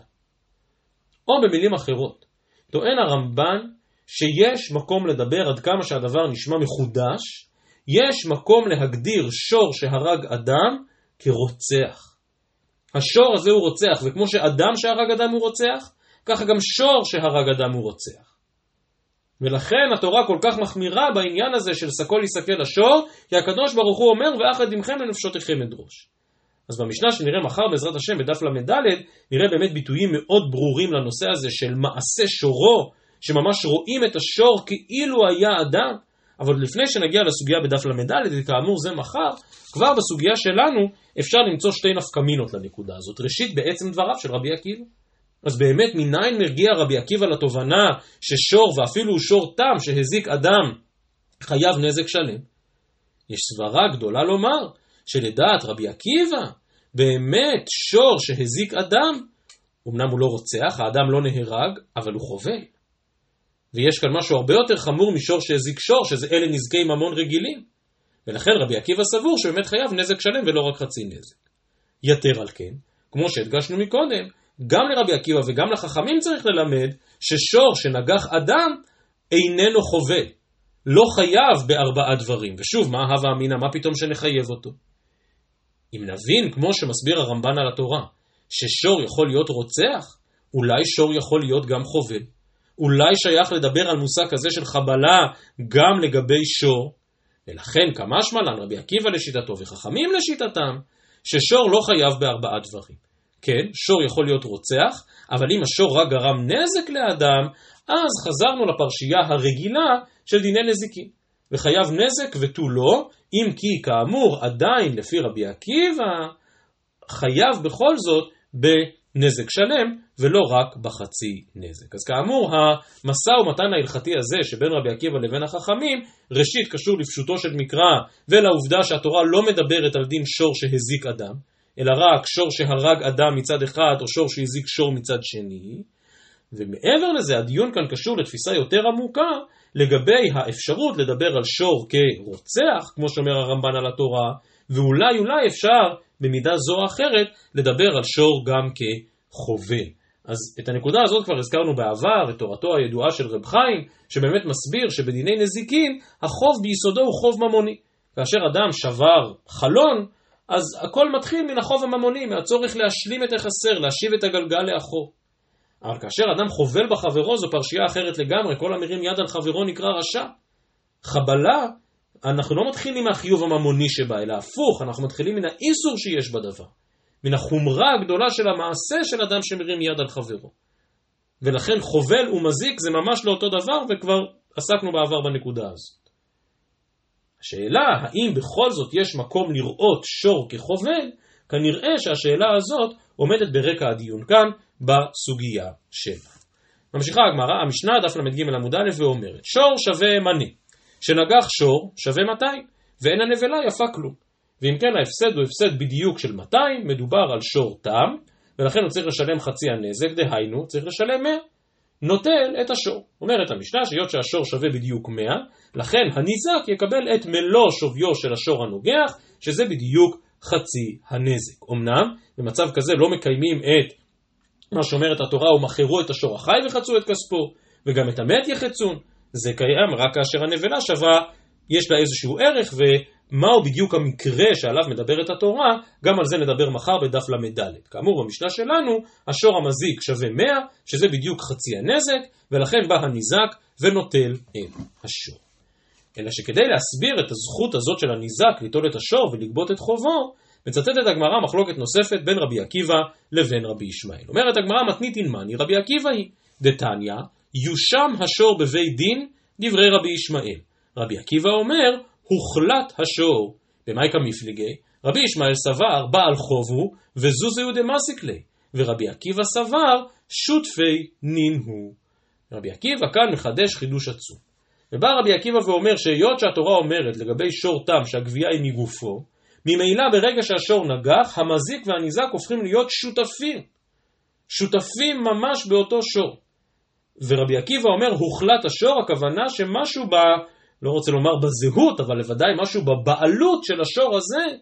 או במילים אחרות, טוען הרמב"ן שיש מקום לדבר עד כמה שהדבר נשמע מחודש, יש מקום להגדיר שור שהרג אדם כרוצח. השור הזה הוא רוצח, וכמו שאדם שהרג אדם הוא רוצח, ככה גם שור שהרג אדם הוא רוצח. ולכן התורה כל כך מחמירה בעניין הזה של סקול יסקל השור, כי הקדוש ברוך הוא אומר, ואך אדמכם לנפשותיכם אדרוש. אז במשנה שנראה מחר בעזרת השם בדף למד, נראה באמת ביטויים מאוד ברורים לנושא הזה של מעשה שורו, שממש רואים את השור כאילו היה אדם. אבל לפני שנגיע לסוגיה בדף למד, כאמור זה מחר, כבר בסוגיה שלנו אפשר למצוא שתי נפקמינות לנקודה הזאת. ראשית בעצם דבריו של רבי עקיבא. אז באמת מניין מרגיע רבי עקיבא לתובנה ששור ואפילו שור תם שהזיק אדם חייב נזק שלם? יש סברה גדולה לומר שלדעת רבי עקיבא באמת שור שהזיק אדם, אמנם הוא לא רוצח, האדם לא נהרג, אבל הוא חובל. ויש כאן משהו הרבה יותר חמור משור שהזיק שור, שזה אלה נזקי ממון רגילים. ולכן רבי עקיבא סבור שבאמת חייב נזק שלם ולא רק חצי נזק. יתר על כן, כמו שהדגשנו מקודם, גם לרבי עקיבא וגם לחכמים צריך ללמד ששור שנגח אדם איננו חובל. לא חייב בארבעה דברים. ושוב, מה הווה אמינא? מה פתאום שנחייב אותו? אם נבין, כמו שמסביר הרמב"ן על התורה, ששור יכול להיות רוצח, אולי שור יכול להיות גם חובל. אולי שייך לדבר על מושג כזה של חבלה גם לגבי שור. ולכן כמשמע לן רבי עקיבא לשיטתו וחכמים לשיטתם, ששור לא חייב בארבעה דברים. כן, שור יכול להיות רוצח, אבל אם השור רק גרם נזק לאדם, אז חזרנו לפרשייה הרגילה של דיני נזיקים. וחייב נזק ותו לא, אם כי כאמור עדיין לפי רבי עקיבא, חייב בכל זאת בנזק שלם, ולא רק בחצי נזק. אז כאמור, המשא ומתן ההלכתי הזה שבין רבי עקיבא לבין החכמים, ראשית קשור לפשוטו של מקרא, ולעובדה שהתורה לא מדברת על דין שור שהזיק אדם, אלא רק שור שהרג אדם מצד אחד, או שור שהזיק שור מצד שני. ומעבר לזה, הדיון כאן קשור לתפיסה יותר עמוקה, לגבי האפשרות לדבר על שור כרוצח, כמו שאומר הרמב"ן על התורה, ואולי אפשר במידה זו או אחרת לדבר על שור גם כחובל. אז את הנקודה הזאת כבר הזכרנו בעבר, את תורתו הידועה של רב חיים, שבאמת מסביר שבדיני נזיקין החוב ביסודו הוא חוב ממוני. כאשר אדם שבר חלון, אז הכל מתחיל מן החוב הממוני, מהצורך להשלים את החסר, להשיב את הגלגל לאחור. אבל כאשר אדם חובל בחברו, זו פרשייה אחרת לגמרי, כל המרים יד על חברו נקרא רשע. חבלה, אנחנו לא מתחילים מהחיוב הממוני שבה, אלא הפוך, אנחנו מתחילים מן האיסור שיש בדבר, מן החומרה הגדולה של המעשה של אדם שמרים יד על חברו. ולכן חובל ומזיק זה ממש לא אותו דבר, וכבר עסקנו בעבר בנקודה הזאת. השאלה, האם בכל זאת יש מקום לראות שור כחובל, כנראה שהשאלה הזאת עומדת ברקע הדיון כאן, בסוגיה שלה. ממשיכה הגמרא, המשנה דף למד ג' עמוד א' ואומרת, שור שווה מנה, שנגח שור שווה 200, ואין הנבלה יפה כלום. ואם כן ההפסד הוא הפסד בדיוק של 200, מדובר על שור תם, ולכן הוא צריך לשלם חצי הנזק, דהיינו צריך לשלם 100. נוטל את השור. אומרת המשנה שהיות שהשור שווה בדיוק 100, לכן הניזק יקבל את מלוא שוויו של השור הנוגח, שזה בדיוק חצי הנזק. אמנם במצב כזה לא מקיימים את מה שאומרת התורה, ומכרו את השור החי וחצו את כספו, וגם את המת יחצון. זה קיים רק כאשר הנבלה שווה, יש לה איזשהו ערך, ומהו בדיוק המקרה שעליו מדברת התורה, גם על זה נדבר מחר בדף למד. כאמור במשנה שלנו, השור המזיק שווה 100, שזה בדיוק חצי הנזק, ולכן בא הניזק ונוטל את השור. אלא שכדי להסביר את הזכות הזאת של הניזק ליטול את השור ולגבות את חובו, מצטטת הגמרא מחלוקת נוספת בין רבי עקיבא לבין רבי ישמעאל. אומרת הגמרא מתנית אינמני, רבי עקיבא היא דתניא, יושם השור בבית דין, דברי רבי ישמעאל. רבי עקיבא אומר, הוחלט השור. במאי כמפליגי? רבי ישמעאל סבר, בעל חובו, וזוזהו דמסיקלי. ורבי עקיבא סבר, שותפי נין הוא. רבי עקיבא כאן מחדש חידוש עצום. ובא רבי עקיבא ואומר שהיות שהתורה אומרת לגבי שור תם שהגבייה היא מגופו, ממילא ברגע שהשור נגח, המזיק והניזק הופכים להיות שותפים. שותפים ממש באותו שור. ורבי עקיבא אומר, הוחלט השור, הכוונה שמשהו לא רוצה לומר בזהות, אבל לוודאי משהו בבעלות של השור הזה,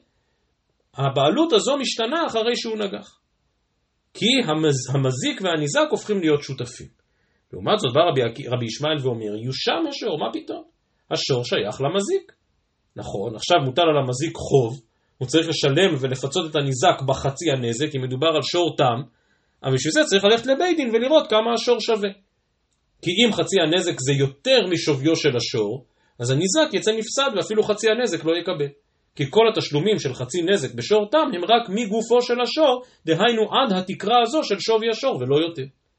הבעלות הזו משתנה אחרי שהוא נגח. כי המזיק והניזק הופכים להיות שותפים. לעומת זאת בא רבי ישמעאל ואומר, יושם השור, מה פתאום? השור שייך למזיק. נכון, עכשיו מוטל על המזיק חוב, הוא צריך לשלם ולפצות את הניזק בחצי הנזק, כי מדובר על שור תם, אבל בשביל זה צריך ללכת לבית דין ולראות כמה השור שווה. כי אם חצי הנזק זה יותר משוויו של השור, אז הניזק יצא נפסד ואפילו חצי הנזק לא יקבל. כי כל התשלומים של חצי נזק בשור תם הם רק מגופו של השור, דהיינו עד התקרה הזו של שווי השור ולא יותר.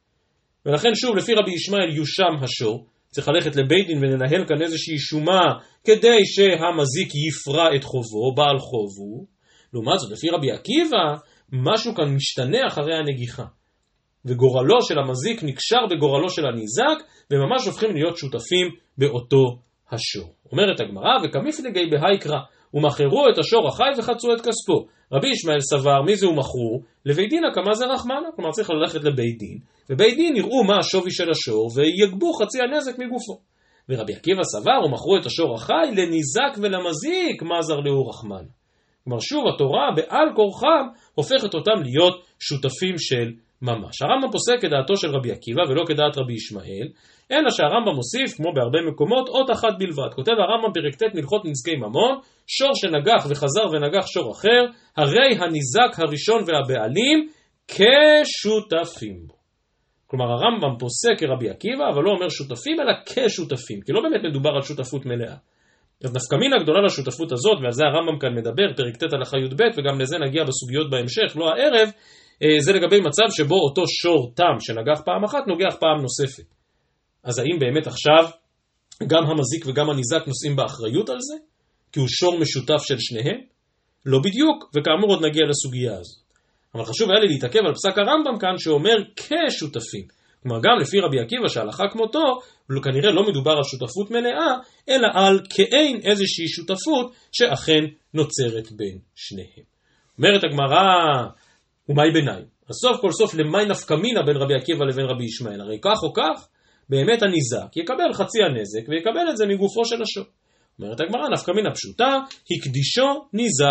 ולכן שוב לפי רבי ישמעאל יושם השור, צריך ללכת לבית דין ולנהל כאן איזושהי שומה כדי שהמזיק יפרע את חובו, בעל חובו. לעומת זאת לפי רבי עקיבא משהו כאן משתנה אחרי הנגיחה. וגורלו של המזיק נקשר בגורלו של הניזק, וממש הופכים להיות שותפים באותו השור. אומרת הגמרא, וכמפלגי בהיקרא, ומכרו את השור החי וחצו את כספו. רבי ישמעאל סבר, מי זה ומכרו? לבית דין כמה זה רחמנה, כלומר צריך ללכת לבית דין, ובית דין יראו מה השווי של השור, ויגבו חצי הנזק מגופו. ורבי עקיבא סבר, ומכרו את השור החי לניזק ולמזיק, מה זר לו רחמנה. כלומר שוב התורה בעל כורחם הופכת אותם להיות שותפים של ממש. הרמב"ם פוסק כדעתו של רבי עקיבא ולא כדעת רבי ישמעאל, אלא שהרמב"ם מוסיף, כמו בהרבה מקומות, אות אחת בלבד. כותב הרמב"ם פרק ט' מלכות נזקי ממון, שור שנגח וחזר ונגח שור אחר, הרי הניזק הראשון והבעלים כשותפים בו. כלומר הרמב"ם פוסק כרבי עקיבא, אבל לא אומר שותפים, אלא כשותפים, כי לא באמת מדובר על שותפות מלאה. אז נפקא מינה גדולה לשותפות הזאת, ועל זה הרמב"ם כאן מדבר, פרק ט' הלכה י"ב, וגם לזה נגיע בסוגיות בהמשך, לא הערב, זה לגבי מצב שבו אותו שור תם שנגח פעם אחת, נוגח פעם נוספת. אז האם באמת עכשיו גם המזיק וגם הניזק נושאים באחריות על זה? כי הוא שור משותף של שניהם? לא בדיוק, וכאמור עוד נגיע לסוגיה הזאת. אבל חשוב היה לי להתעכב על פסק הרמב"ם כאן שאומר כשותפים. כלומר גם לפי רבי עקיבא שהלכה כמותו, כנראה לא מדובר על שותפות מלאה, אלא על כאין איזושהי שותפות שאכן נוצרת בין שניהם. אומרת הגמרא, ומאי ביניים? אז סוף כל סוף למאי נפקא מינה בין רבי עקיבא לבין רבי ישמעאל? הרי כך או כך, באמת הניזק יקבל חצי הנזק ויקבל את זה מגופו של השור. אומרת הגמרא, נפקא מינה פשוטה, הקדישו ניזק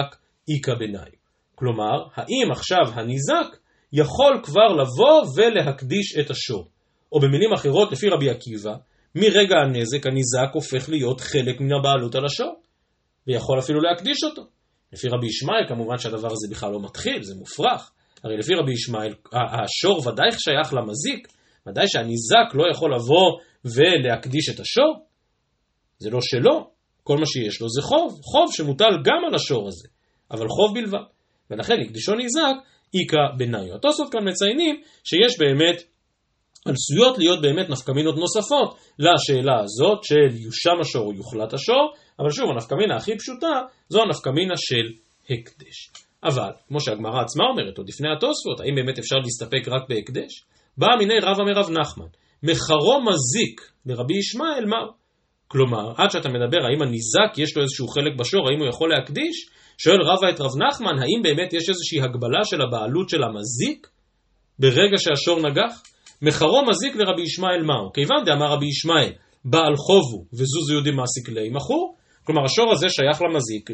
איכא בניו. כלומר, האם עכשיו הניזק יכול כבר לבוא ולהקדיש את השור? או במילים אחרות, לפי רבי עקיבא, מרגע הנזק הניזק הופך להיות חלק מן הבעלות על השור, ויכול אפילו להקדיש אותו. לפי רבי ישמעאל כמובן שהדבר הזה בכלל לא מתחיל, זה מופרך. הרי לפי רבי ישמעאל השור ודאי שייך למזיק, ודאי שהניזק לא יכול לבוא ולהקדיש את השור. זה לא שלו, כל מה שיש לו זה חוב, חוב שמוטל גם על השור הזה, אבל חוב בלבד. ולכן הקדישו ניזק איכא בניו. התוספות כאן מציינים שיש באמת, עשויות להיות באמת נפקמינות נוספות לשאלה הזאת של יושם השור או יוחלט השור, אבל שוב הנפקמינה הכי פשוטה זו הנפקמינה של הקדש. אבל כמו שהגמרא עצמה אומרת עוד לפני התוספות, האם באמת אפשר להסתפק רק בהקדש? בא מיני רבא מרב נחמן, מחרו מזיק לרבי ישמעאל מר. כלומר, עד שאתה מדבר האם הניזק יש לו איזשהו חלק בשור, האם הוא יכול להקדיש, שואל רבא את רב נחמן, האם באמת יש איזושהי הגבלה של הבעלות של המזיק ברגע שהשור נגח? מחרו מזיק לרבי ישמעאל מהו? כיוון דאמר רבי ישמעאל, בעל חובו וזוז יהודי מעסיק לי מכור, כלומר השור הזה שייך למזיק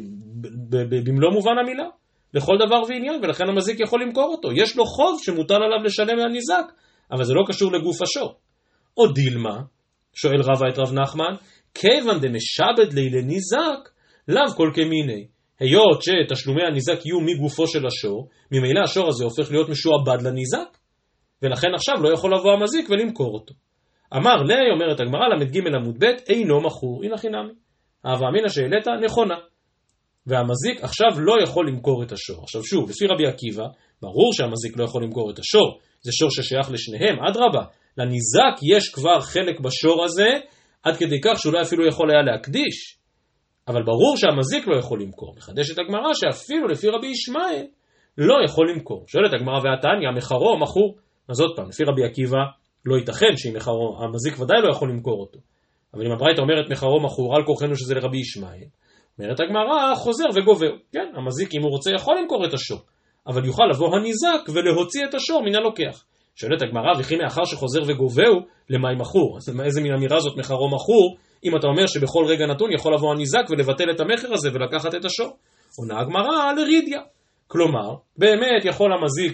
במלוא מובן המילה, לכל דבר ועניין, ולכן המזיק יכול למכור אותו. יש לו חוב שמוטל עליו לשלם מהניזק, אבל זה לא קשור לגוף השור. או דילמה, שואל רבא את רב נחמן, כיוון דמשעבד לי לניזק, לאו כל כמיני. היות שתשלומי הניזק יהיו מגופו של השור, ממילא השור הזה הופך להיות משועבד לניזק, ולכן עכשיו לא יכול לבוא המזיק ולמכור אותו. אמר לי, אומרת הגמרא, למד ג' עמוד ב', אינו מכור, הנה חינמי. ההווה אמינא שהעלית נכונה. והמזיק עכשיו לא יכול למכור את השור. עכשיו שוב, לפי רבי עקיבא, ברור שהמזיק לא יכול למכור את השור. זה שור ששייך לשניהם, אדרבה. לניזק יש כבר חלק בשור הזה, עד כדי כך שאולי אפילו יכול היה להקדיש. אבל ברור שהמזיק לא יכול למכור. מחדשת הגמרא שאפילו לפי רבי ישמעאל לא יכול למכור. שואלת הגמרא והתניא, מחרו מכור. אז עוד פעם, לפי רבי עקיבא לא ייתכן שאם מחרו, המזיק ודאי לא יכול למכור אותו. אבל אם הברייתא אומרת מחרו מכור, על כורחנו שזה לרבי ישמעאל, אומרת הגמרא חוזר וגובר. כן, המזיק אם הוא רוצה יכול למכור את השור, אבל יוכל לבוא הניזק ולהוציא את השור מן הלוקח. שואלת הגמרא, וכי מאחר שחוזר וגובר, למה מכור? אז איזה מן אמירה זאת מחרו מכור, אם אתה אומר שבכל רגע נתון יכול לבוא הניזק ולבטל את המחר הזה ולקחת את השור? עונה הגמרא לרידיה. כלומר, באמת יכול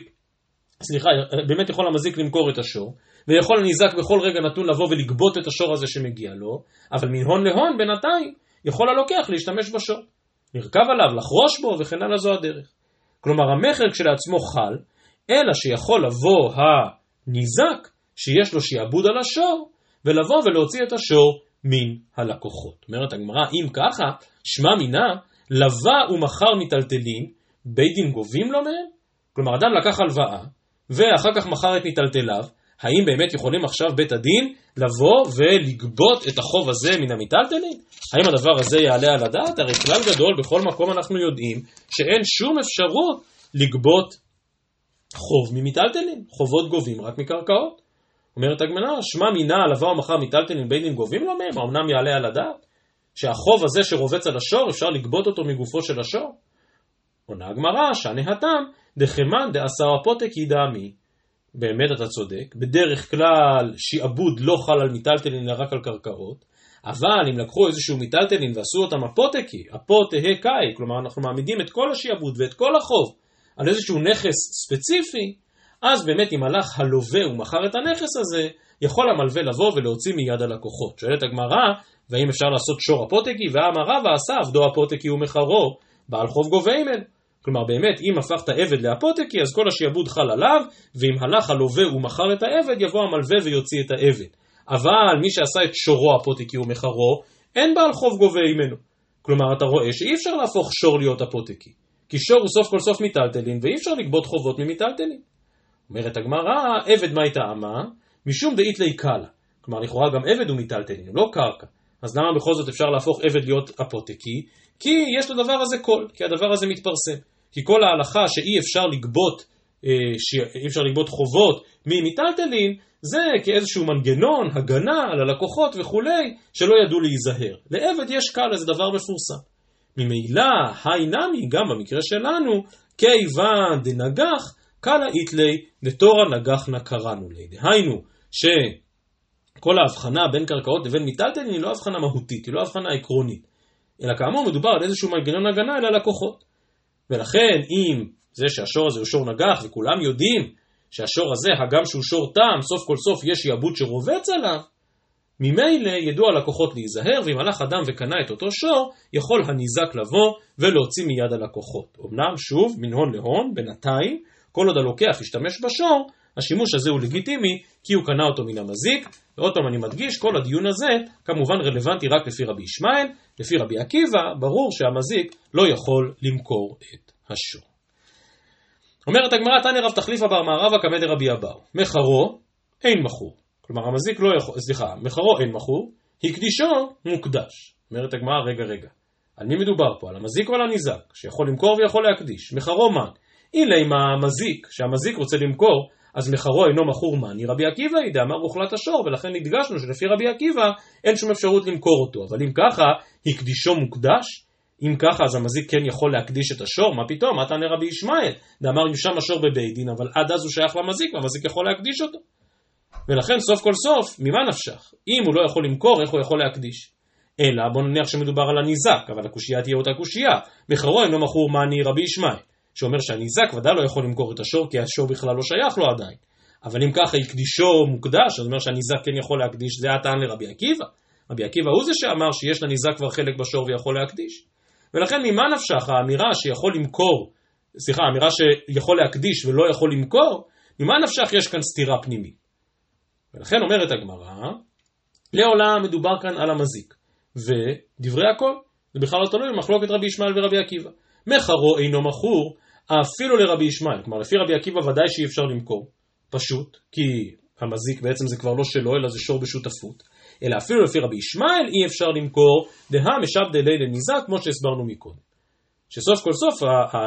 המזיק למכור את השור, ויכול הניזק בכל רגע נתון לבוא ולגבות את השור הזה שמגיע לו, אבל מן הון להון בינתיים יכול הלוקח להשתמש בשור, לרכב עליו, לחרוש בו וכן הלאה, זו הדרך. כלומר המחר כשלעצמו חל, אלא שיכול לבוא הניזק שיש לו שיעבוד על השור, ולבוא ולהוציא את השור מן הלקוחות. אומרת הגמרא, אם ככה, שמע מינה, לווה ומחר מיטלטלין, בית דין גובים לו מהם? כלומר אדם לקח הלוואה, ואחר כך מחר את מיטלטליו, האם באמת יכולים עכשיו בית הדין לבוא ולגבות את החוב הזה מן המיטלטלין? האם הדבר הזה יעלה על הדעת? הרי כלל גדול בכל מקום אנחנו יודעים שאין שום אפשרות לגבות חוב ממיטלטלין, חובות גובים רק מקרקעות. אומרת הגמרא, שמע מינה הלווה ומחר מיטלטלין בית דין גובים לו מהם? האמנם יעלה על הדעת שהחוב הזה שרובץ על השור אפשר לגבות אותו מגופו של השור? עונה הגמרא, שנהתם דחמן דעשר הפותק ידעמי. באמת אתה צודק, בדרך כלל שיעבוד לא חל על מיטלטלין אלא רק על קרקעות, אבל אם לקחו איזשהו מיטלטלין ועשו אותם הפותקי, הפותהה קאי, כלומר אנחנו מעמידים את כל השיעבוד ואת כל החוב על איזשהו נכס ספציפי, אז באמת אם הלך הלווה ומכר את הנכס הזה, יכול המלווה לבוא ולהוציא מיד הלקוחות. שואלת הגמרא, והאם אפשר לעשות שור הפותקי? ואמרה ועשה עבדו הפותקי ומחרו, בעל חוב גובה ממנו. כלומר באמת אם הפכת עבד להפותקי אז כל השיעבוד חל עליו, ואם הלך הלווה ומכר את העבד יבוא המלווה ויוציא את העבד. אבל מי שעשה את שורו הפותקי ומחרו אין בעל חוב גובה ממנו. כלומר אתה רואה שאי אפשר להפוך שור להיות הפותקי, כי שור הוא סוף כל סוף מיטלטלין ואי אפשר לגבות חובות ממיטלטלין. אומרת הגמרא, עבד מה טעמה? משום דאית לי קלה. כלומר לכאורה גם עבד הוא מיטלטלין, הוא לא קרקע. אז למה בכל זאת אפשר להפוך עבד להיות הפותקי? כי יש לדבר הזה קול, כי הדבר הזה מתפרסם. כי כל ההלכה שאי אפשר לגבות חובות ממיטלטלין, זה כאיזשהו מנגנון, הגנה על הלקוחות וכולי, שלא ידעו להיזהר. לעבד יש קל, זה דבר מפורסם. ממילא, היינמי, גם במקרה שלנו, כיוון דנגח, קלה איתלי, דתורה נגח נקרנו לי. דהיינו, שכל ההבחנה בין קרקעות לבין מיטלטלין היא לא הבחנה מהותית, היא לא הבחנה עקרונית. אלא כאמור מדובר על איזשהו מנגנון הגנה אל הלקוחות. ולכן אם זה שהשור הזה הוא שור נגח, וכולם יודעים שהשור הזה, הגם שהוא שור טעם, סוף כל סוף יש יעבוד שרובץ עליו, ממילא ידעו הלקוחות להיזהר, ואם הלך אדם וקנה את אותו שור, יכול הניזק לבוא ולהוציא מיד הלקוחות. אמנם שוב, מן הון להון, בינתיים, כל עוד הלוקח ישתמש בשור, השימוש הזה הוא לגיטימי, כי הוא קנה אותו מן המזיק. ועוד פעם אני מדגיש, כל הדיון הזה כמובן רלוונטי רק לפי רבי ישמעאל. לפי רבי עקיבא, ברור שהמזיק לא יכול למכור את השור. אומרת הגמרא, תניא רב תחליפא בר מערבא קמא דרבי אבאו, מחרו אין מכור. כלומר המזיק לא יכול, מחרו אין מכור, הקדישו מוקדש. אומרת הגמרא, רגע, על מי מדובר פה? על המזיק או על הניזק? שיכול למכור ויכול להקדיש. מחרו מן. אילה עם המזיק, שהמזיק רוצה למכור, אז מחרו אינו מכור מני. רבי עקיבא ידע, אמר אוכלת השור, ולכן הדגשנו שלפי רבי עקיבא אין שום אפשרות למכור אותו. אבל אם ככה, הקדישו מוקדש, אם ככה אז המזיק כן יכול להקדיש את השור, מה פתאום? מה תענה רבי ישמעאל? דאמר יושם השור בבית דין, אבל עד אז הוא שייך למזיק, והמזיק יכול להקדיש אותו. ולכן סוף כל סוף, ממה נפשך? אם הוא לא יכול למכור, איך הוא יכול להקדיש? אלא בוא נניח שמדובר על הניזק, אבל הקושייה תהיה אותה קושייה. מחרו אינו מכור מני רבי ישמעאל, שאומר שהניזק ודאי לא יכול למכור את השור, כי השור בכלל לא שייך לו עדיין. אבל אם ככה יקדישו מוקדש, זאת אומרת שהניזק כן יכול להקדיש, זה הטען לרבי עקיבא. רבי עקיבא הוא זה שאמר שיש לניזק כבר חלק בשור ויכול להקדיש. ולכן ממה נפשך האמירה שיכול למכור, האמירה שיכול להקדיש ולא יכול למכור, ממה נפשך יש כאן סתירה פנימית. ולכן אומרת הגמרא, לעולם מדובר כאן על המזיק. ודברי הכל, זה בכלל לא תלוי במחלוקת רבי ישמעאל ורבי עקיבא. מחרו אינו מכור, אפילו לרבי ישמעאל. כלומר, לפי רבי עקיבא ודאי שאי אפשר למכור. פשוט, כי המזיק בעצם זה כבר לא שלו, אלא זה שור בשותפות. אלא אפילו לפי רבי ישמעאל אי אפשר למכור, דהה משבדי לי לניזק, כמו שהסברנו מקודם. שסוף כל סוף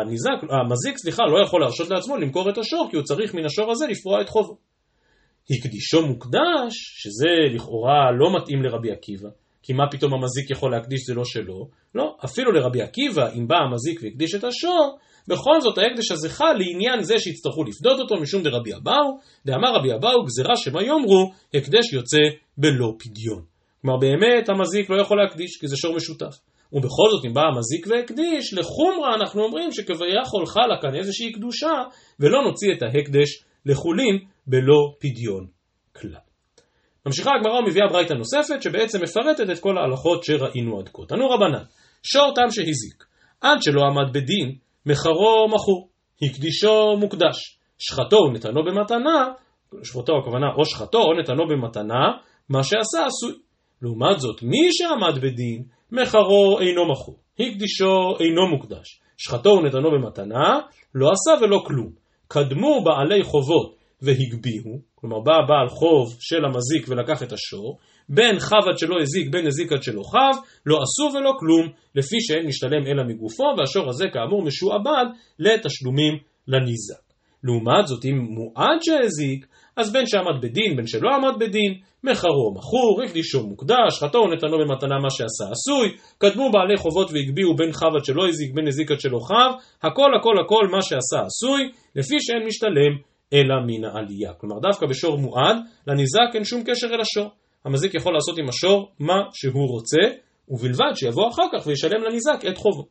המזיק לא יכול להרשות לעצמו למכור את השור, כי הוא צריך מן השור הזה לפרוע את חובו. הקדישו מוקדש, שזה לכאורה לא מתאים לרבי עקיבא, כי מה פתאום המזיק יכול להקדיש, זה לא שלו. לא, אפילו לרבי עקיבא, אם בא המזיק והקדיש את השור, בכל זאת ההקדש הזה חל לעניין זה שיצטרכו לפדות אותו משום דרבי אבאו, דאמר רבי אבאו גזירה שמה יאמרו, הקדש יוצא בלא פדיון. כלומר באמת המזיק לא יכול להקדיש, כי זה שור משותף. ובכל זאת אם בא המזיק והקדיש, לחומרה אנחנו אומרים שכביכול חלה כאן איזושהי קדושה, ולא נוציא את ההקדש לחולין בלא פדיון כלל. ממשיכה הגמרא ומביאה ברייתא נוספת שבעצם מפרטת את כל ההלכות שראינו עד כה. תנו רבנן, שור תם שהזיק, עד שלא עמד בדין, מחרו מכור, הקדישו מוקדש, שחטו ונתנו במתנה, שחטו הכוונה או שחטו או נתנו במתנה, מה שעשה עשוי. לעומת זאת, מי שעמד בדין, מחרו אינו מכור, הקדישו אינו מוקדש, שחטו ונתנו במתנה, לא עשה ולא כלום. קדמו בעלי חובות והגביהו, כלומר בא בעל חוב של המזיק ולקח את השור, בין חב עד שלא הזיק, בין הזיק עד שלא חב, לא עשו ולא כלום, לפי שאין משתלם אלא מגופו, והשור הזה כאמור משועבד לתשלומים לניזק. לעומת זאת, אם מועד שהזיק, אז בין שעמד בדין, בין שלא עמד בדין, מחרו מכור, הקדישו מוקדש, שחטו ונתנו במתנה מה שעשה עשוי, קדמו בעלי חובות והגביהו בין חב עד שלא הזיק, בין הזיק עד שלא חב, הכל מה שעשה עשוי, לפי שאין משתלם אלא מן העלייה. כלומר דווקא בשור מועד, לניזק אין שום קשר אל השור. המזיק יכול לעשות עם השור מה שהוא רוצה, ובלבד שיבוא אחר כך וישלם לניזק את חובו.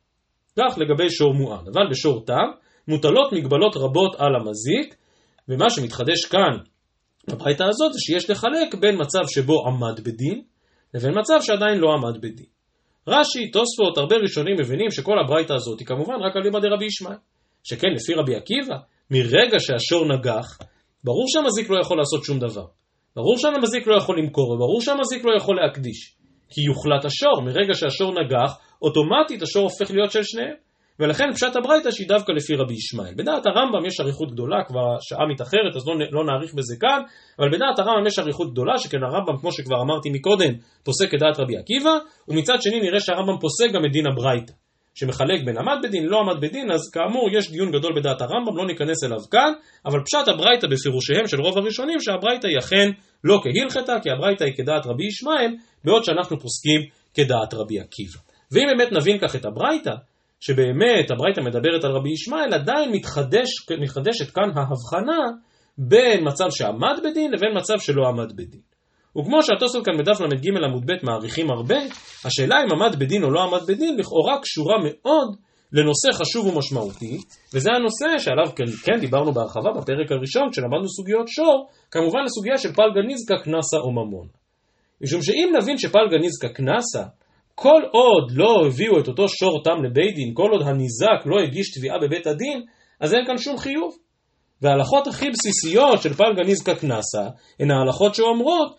כך לגבי שור מועד. אבל בשור תם מוטלות מגבלות רבות על המזיק, ומה שמתחדש כאן בברייתא הזאת זה שיש לחלק בין מצב שבו עמד בדין, לבין מצב שעדיין לא עמד בדין. רש"י, תוספות, הרבה ראשונים מבינים שכל הברייתא הזאת היא כמובן רק על ידי רבי ישמעאל. שכן לפי רבי עקיבא, מרגע שהשור נגח, ברור שהמזיק לא יכול לעשות שום דבר. ברור שהמזיק לא יכול למכור, וברור שהמזיק לא יכול להקדיש. כי יוחלט השור, מרגע שהשור נגח, אוטומטית השור הופך להיות של שניהם. ולכן פשט הברייתא שהיא דווקא לפי רבי ישמעאל. בדעת הרמב"ם יש אריכות גדולה, כבר שעה מתאחרת, אז לא נאריך בזה כאן, אבל בדעת הרמב"ם יש אריכות גדולה, שכן הרמב"ם, כמו שכבר אמרתי מקודם, פוסק כדעת רבי עקיבא, ומצד שני נראה שהרמב"ם פוסק גם את דין הברייתא, שמחלק בין עמד בדין, לא עמד בדין, אז כאמור יש דיון גדול בדעת הרמב"ם, לא ניכנס אליו כאן, אבל פשט הברייתא בפירושיהם של רוב הראשונים, שהברייתא היא אכן לא כהלכתה, כי הברייתא היא כדעת רבי ישמעאל, בעוד שאנחנו פוסקים כדעת רבי עקיבא. ואם באמת נבין כך את הברייתא, שבאמת הברייתא מדברת על רבי ישמעאל, עדיין מתחדשת כאן ההבחנה בין מצב שעמד בדין לבין מצב שלא עמד בדין. וכמו שהתוספות כאן בדף ל"ג עמוד ב' מעריכים הרבה, השאלה אם עמד בדין או לא עמד בדין לכאורה קשורה מאוד לנושא חשוב ומשמעותי, וזה הנושא שעליו כן דיברנו בהרחבה בפרק הראשון, כשלמדנו סוגיות שור, כמובן הסוגיה של פלגה נזקה, כנסה או ממון. משום שאם נבין שפלגה נזקה כנסה, כל עוד לא הביאו את אותו שור תם לבית דין, כל עוד הניזק לא הגיש תביעה בבית הדין, אז אין כאן שום חיוב. וההלכות הכי בסיסיות של פלגה נזקה כנסה, הן ההלכות שאומרות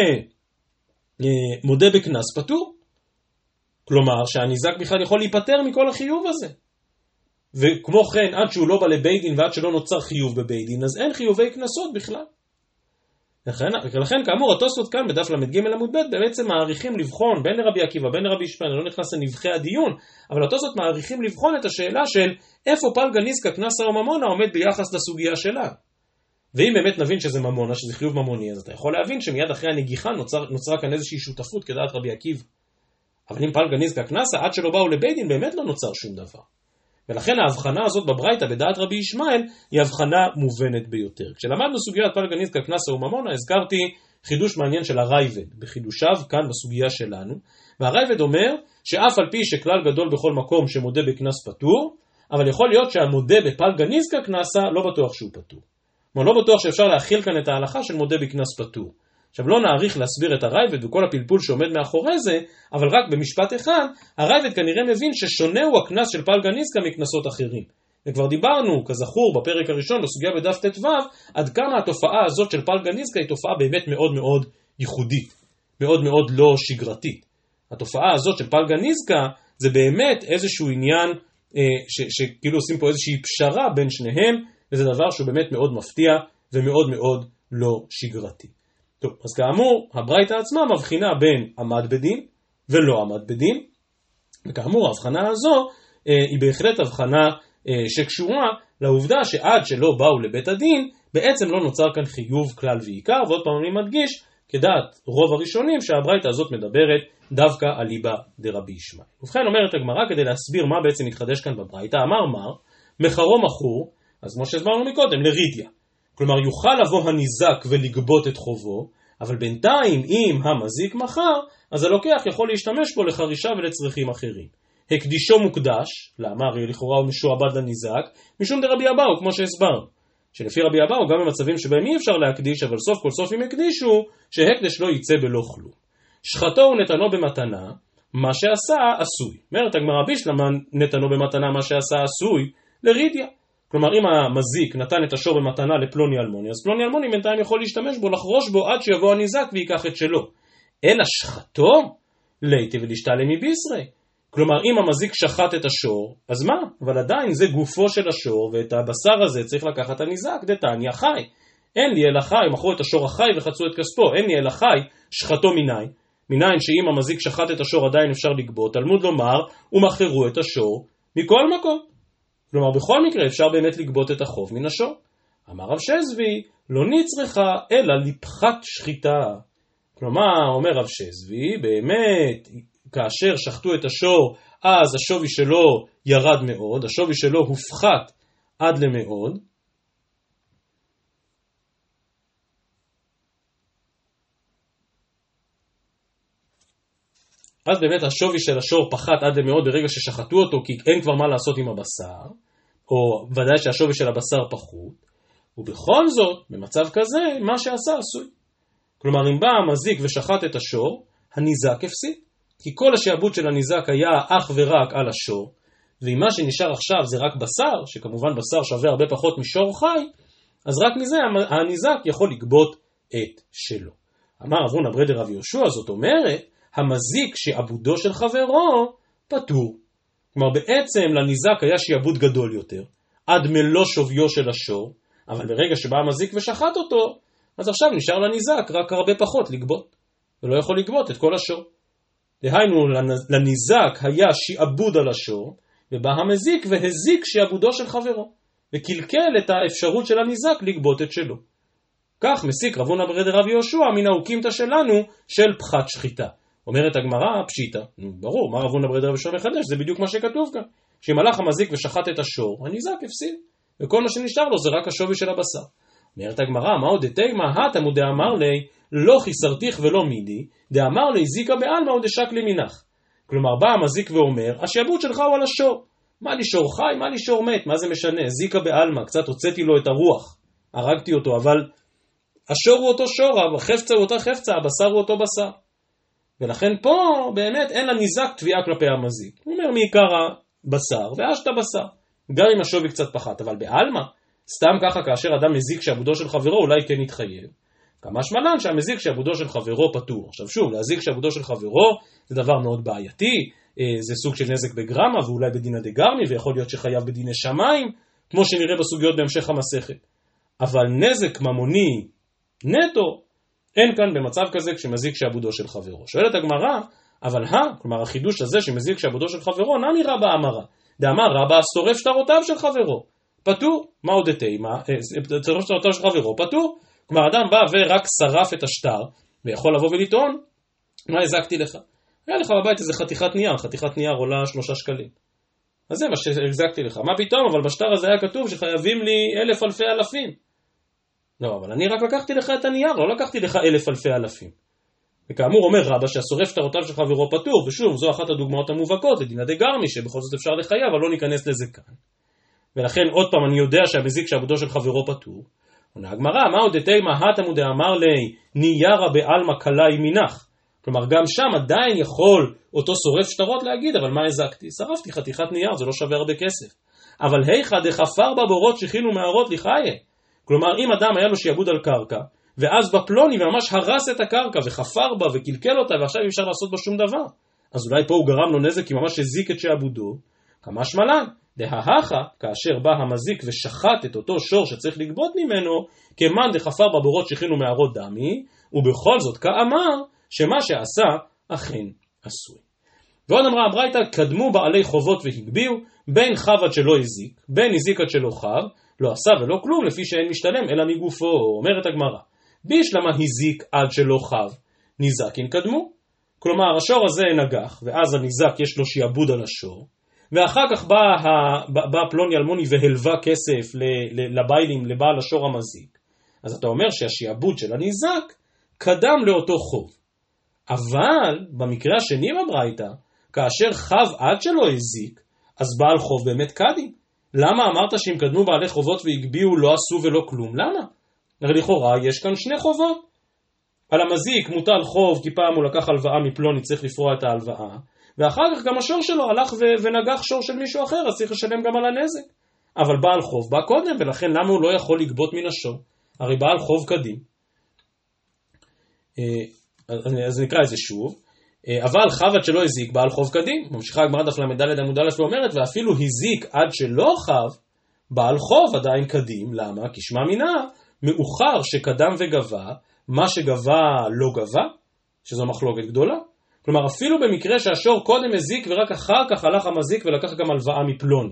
שמודה בכנס פטור. כלומר שהניזק בכלל יכול להיפטר מכל החיוב הזה. וכמו כן, עד שהוא לא בא לבית דין ועד שלא נוצר חיוב בבית דין, אז אין חיובי כנסות בכלל. לכן כאמור התוספות כאן בדף למד ג' עמוד ב' בעצם מעריכים לבחון בין לרבי עקיבא בין לרבי ישמעאל, אני לא נכנס לנבחי הדיון, אבל התוספות מעריכים לבחון את השאלה של איפה פלגה נזקה כנסה או ממונה עומד ביחס לסוגיה שלה. ואם באמת נבין שזה ממונה, שזה חיוב ממוני, אז אתה יכול להבין שמיד אחרי הנגיחה נוצרה כאן איזושהי שותפות כדעת רבי עקיבא. אבל אם פלגה נזקה כנסה עד שלא באו לבית דין באמת לא נוצר שום דבר. ולכן ההבחנה הזאת בברייתא בדעת רבי ישמעאל היא הבחנה מובנת ביותר. כשלמדנו סוגיית פלגה נזקה כנסה וממונה, הזכרתי חידוש מעניין של הרייבד בחילושיו כאן בסוגיה שלנו, והרייבד אומר שאף על פי שכלל גדול בכל מקום שמודה בכנס פטור, אבל יכול להיות שהמודה בפלגה נזקה כנסה לא בטוח שהוא פטור. לא בטוח שאפשר להכיל כאן את ההלכה של מודה בכנס פטור. עכשיו לא נעריך להסביר את הרייבד וכל הפלפול שעומד מאחורי זה, אבל רק במשפט אחד, הרייבד כנראה מבין ששונה הוא הכנס של פלגה נזקה מכנסות אחרים. וכבר דיברנו, כזכור, בפרק הראשון, בסוגיה בדף ט"ו, עד כמה התופעה הזאת של פלגה נזקה היא תופעה באמת מאוד מאוד ייחודית, מאוד מאוד לא שגרתית. התופעה הזאת של פלגה נזקה זה באמת איזשהו עניין שכאילו עושים פה איזושהי פשרה בין שניהם, וזה דבר שהוא באמת מאוד מפתיע ומאוד מאוד לא שגרתי. טוב, אז כאמור, הברייתא עצמה מבחינה בין עמד בדין ולא עמד בדין, וכאמור, ההבחנה הזו היא בהחלט הבחנה שקשורה לעובדה שעד שלא באו לבית הדין, בעצם לא נוצר כאן חיוב כלל ועיקר, ועוד פעם אני מדגיש, כדעת רוב הראשונים, שהברייתא הזאת מדברת דווקא על ליבא דרבי ישמעאל. ובכן אומרת הגמרא, כדי להסביר מה בעצם מתחדש כאן בברייתא, אמר מחרו מכור, אז כמו שהסברנו מקודם, לרידיה. כלומר יוכל לבוא הניזק ולגבות את חובו, אבל בינתיים אם המזיק מחר, אז הלוקח יכול להשתמש בו לחרישה ולצרכים אחרים. הקדישו מוקדש, למה הרי לכאורה הוא משועבד לניזק, משום דרבי אבאו, כמו שהסברנו. שלפי רבי אבאו גם במצבים שבהם אי אפשר להקדיש, אבל סוף כל סוף אם הקדישו, שהקדש לא יצא בלא כלום. שחטו הוא נתנו במתנה, מה שעשה עשוי. אומרת הגמרא בישלמה נתנו במתנה מה שעשה עשוי לרידיה. כלומר אם המזיק נתן את השור במתנה לפלוני אלמוני, אז פלוני אלמוני בינתיים יכול להשתמש בו, לחרוש בו עד שיבוא הניזק ויקח את שלו. אלא שחטו ליתי ולהשתלם בישרי. כלומר אם המזיק שחט את השור, אז מה? אבל עדיין זה גופו של השור, ואת הבשר הזה צריך לקחת הניזק, דתניא חי. אין לי אלא חי, מכרו את השור החי וחצו את כספו, אין לי אלא חי, שחטו מניין. מניין שאם המזיק שחט את השור עדיין אפשר לגבות, תלמוד לומר, ומכרו את השור מכל מקום. כלומר בכל מקרה אפשר באמת לגבות את החוב מן השור. אמר רב שזוי, לא נצרכה אלא לפחת שחיטה. כלומר אומר רב שזוי, באמת כאשר שחטו את השור, אז השווי שלו ירד מאוד, השווי שלו הופחת עד למאוד. אז באמת השווי של השור פחת עד למאוד ברגע ששחטו אותו, כי אין כבר מה לעשות עם הבשר, או ודאי שהשווי של הבשר פחות, ובכל זאת, במצב כזה, מה שעשה עשוי. כלומר, אם בא המזיק ושחט את השור, הניזק הפסיד. כי כל השעבוד של הניזק היה אך ורק על השור, ואם מה שנשאר עכשיו זה רק בשר, שכמובן בשר שווה הרבה פחות משור חי, אז רק מזה הניזק יכול לגבות את שלו. אמר אבונה ברדר רב יהושע, זאת אומרת, המזיק שעבודו של חברו פטור. כלומר בעצם לניזק היה שעבוד גדול יותר, עד מלוא שוויו של השור, אבל ברגע שבא המזיק ושחט אותו, אז עכשיו נשאר לניזק רק הרבה פחות לגבות, ולא יכול לגבות את כל השור. דהיינו לניזק היה שעבוד על השור, ובא המזיק והזיק שעבודו של חברו, וקלקל את האפשרות של הניזק לגבות את שלו. כך מסיק רב הונא ברדר רב יהושע מן האוקימתא שלנו של פחת שחיטה. אומרת הגמרא פשיטא, ברור, מה רב הונא ברדר רב יהושע מחדש? זה בדיוק מה שכתוב כאן. שאם הלך המזיק ושחט את השור, הניזק הפסיד, וכל מה שנשאר לו זה רק השווי של הבשר. אומרת הגמרא, מה עוד דתימה התמו דאמר לי, לא חיסרתיך ולא מידי, דאמר לי זיקה בעלמא או דשק לי מנח. כלומר בא המזיק ואומר, השעבוד שלך הוא על השור, מה לי שור חי, מה לי שור מת, מה זה משנה? זיקה בעלמא, קצת הוצאתי לו את הרוח, הרגתי אותו, אבל השור הוא אותו שור, החפצה הוא אותה חפצה, הבשר הוא אותו בשר. ולכן פה באמת אין לניזק תביעה כלפי המזיק. הוא אומר מעיקר הבשר, והשת הבשר. גם אם השווי קצת פחת, אבל בעלמא, סתם ככה כאשר אדם מזיק שעבודו של חברו, אולי כן יתחייב. כמה שמלן שהמזיק שעבודו של חברו פטור. עכשיו שוב, להזיק שעבודו של חברו זה דבר מאוד בעייתי, זה סוג של נזק בגרמה, ואולי בדינא דגרמי, ויכול להיות שחייב בדיני שמיים, כמו שנראה בסוגיות בהמשך המסכת. אבל נזק ממוני נטו, אין כאן במצב כזה כשמזיק שעבודו של חברו. שואלת הגמרא, אבל כלומר החידוש הזה שמזיק שעבודו של חברו, נמי רבא אמרה. דאמר רבא שורף שטרותיו של חברו, פטור. מה עוד תימא? שורף שטרותיו של חברו, פטור. כלומר אדם בא ורק שרף את השטר, ויכול לבוא ולטעון, מה הזקתי לך? היה לך בבית איזה חתיכת נייר עולה 3 שקלים. אז זה מה שהזקתי לך. מה פתאום? אבל בשטר הזה היה כתוב שחייבים לי 1,000 אלפי אלפים. לא, אבל אני רק לקחתי לך את הנייר, לא לקחתי לך 1,000 אלפי אלפים. וכאמור אומר רבא שהשורף שטרותיו של חברו פטור, ושוב זו אחת הדוגמאות המובהקות לדינא דגרמי, שבכל זאת אפשר לחייב, אבל לא ניכנס לזה כאן. ולכן עוד פעם אני יודע שהמזיק שעבודו של חברו פטור. עונה הגמרא, מה עוד תימא התמא דאמר לי ניירא בעלמא קלעי מנח. כלומר גם שם עדיין יכול אותו שורף שטרות להגיד, אבל מה הזקתי? שרפתי חתיכת נייר, זה לא שווה הרבה כסף. אבל היכא דחפר בבורות שכינו מערות לחיי. כלומר אם אדם היה לו שיעבוד על קרקע, ואז בפלוני ממש הרס את הקרקע וחפר בה וקלקל אותה, ועכשיו אי אפשר לעשות בה שום דבר. אז אולי פה הוא גרם לו נזק כי ממש הזיק את שעבודו. כמה שמלן, דההכה, כאשר בא המזיק ושחט את אותו שור שצריך לגבות ממנו, כמן דחפר בבורות שכינו מערות דמי, ובכל זאת כאמר שמה שעשה אכן עשוי. ועוד אמרה הברייתא, קדמו בעלי חובות והגביעו, בין חב עד שלא הזיק, בין הזיק עד שלא חב, לא עשה ולא כלום לפי שאין משתלם אלא מגופו. אומרת הגמרא, בישלמה הזיק עד שלא חב, ניזקין קדמו. כלומר השור הזה נגח, ואז הניזק יש לו שיעבוד על השור, ואחר כך בא פלוני אלמוני והלווה כסף לביילים, לבעל השור המזיק. אז אתה אומר שהשיעבוד של הניזק קדם לאותו חוב. אבל במקרה השני בברייתא, כאשר חב עד שלא הזיק, אז בעל חוב באמת קדים. למה אמרת שאם קדמו בעלי חובות והגביעו לא עשו ולא כלום? למה? הרי לכאורה יש כאן 2 חובות. על המזיק מוטל חוב כי פעם הוא לקח הלוואה מפלוני, צריך לפרוע את ההלוואה, ואחר כך גם השור שלו הלך ונגח שור של מישהו אחר, אז צריך לשלם גם על הנזק. אבל בעל חוב בא קודם, ולכן למה הוא לא יכול לגבות מן השור? הרי בעל חוב קדים. אז נקרא את זה שוב. אבל חב עד שלא הזיק בעל חוב קדים. ממשיכה הגמרא דף ל"ד עמוד א' ואומרת, ואפילו הזיק עד שלא חב, בעל חוב עדיין קדים. למה? כי שמע מינה מאוחר שקדם וגבה, מה שגבה לא גבה, שזו מחלוקת גדולה. כלומר אפילו במקרה שהשור קודם הזיק ורק אחר כך הלך המזיק ולקח גם הלוואה מפלוני.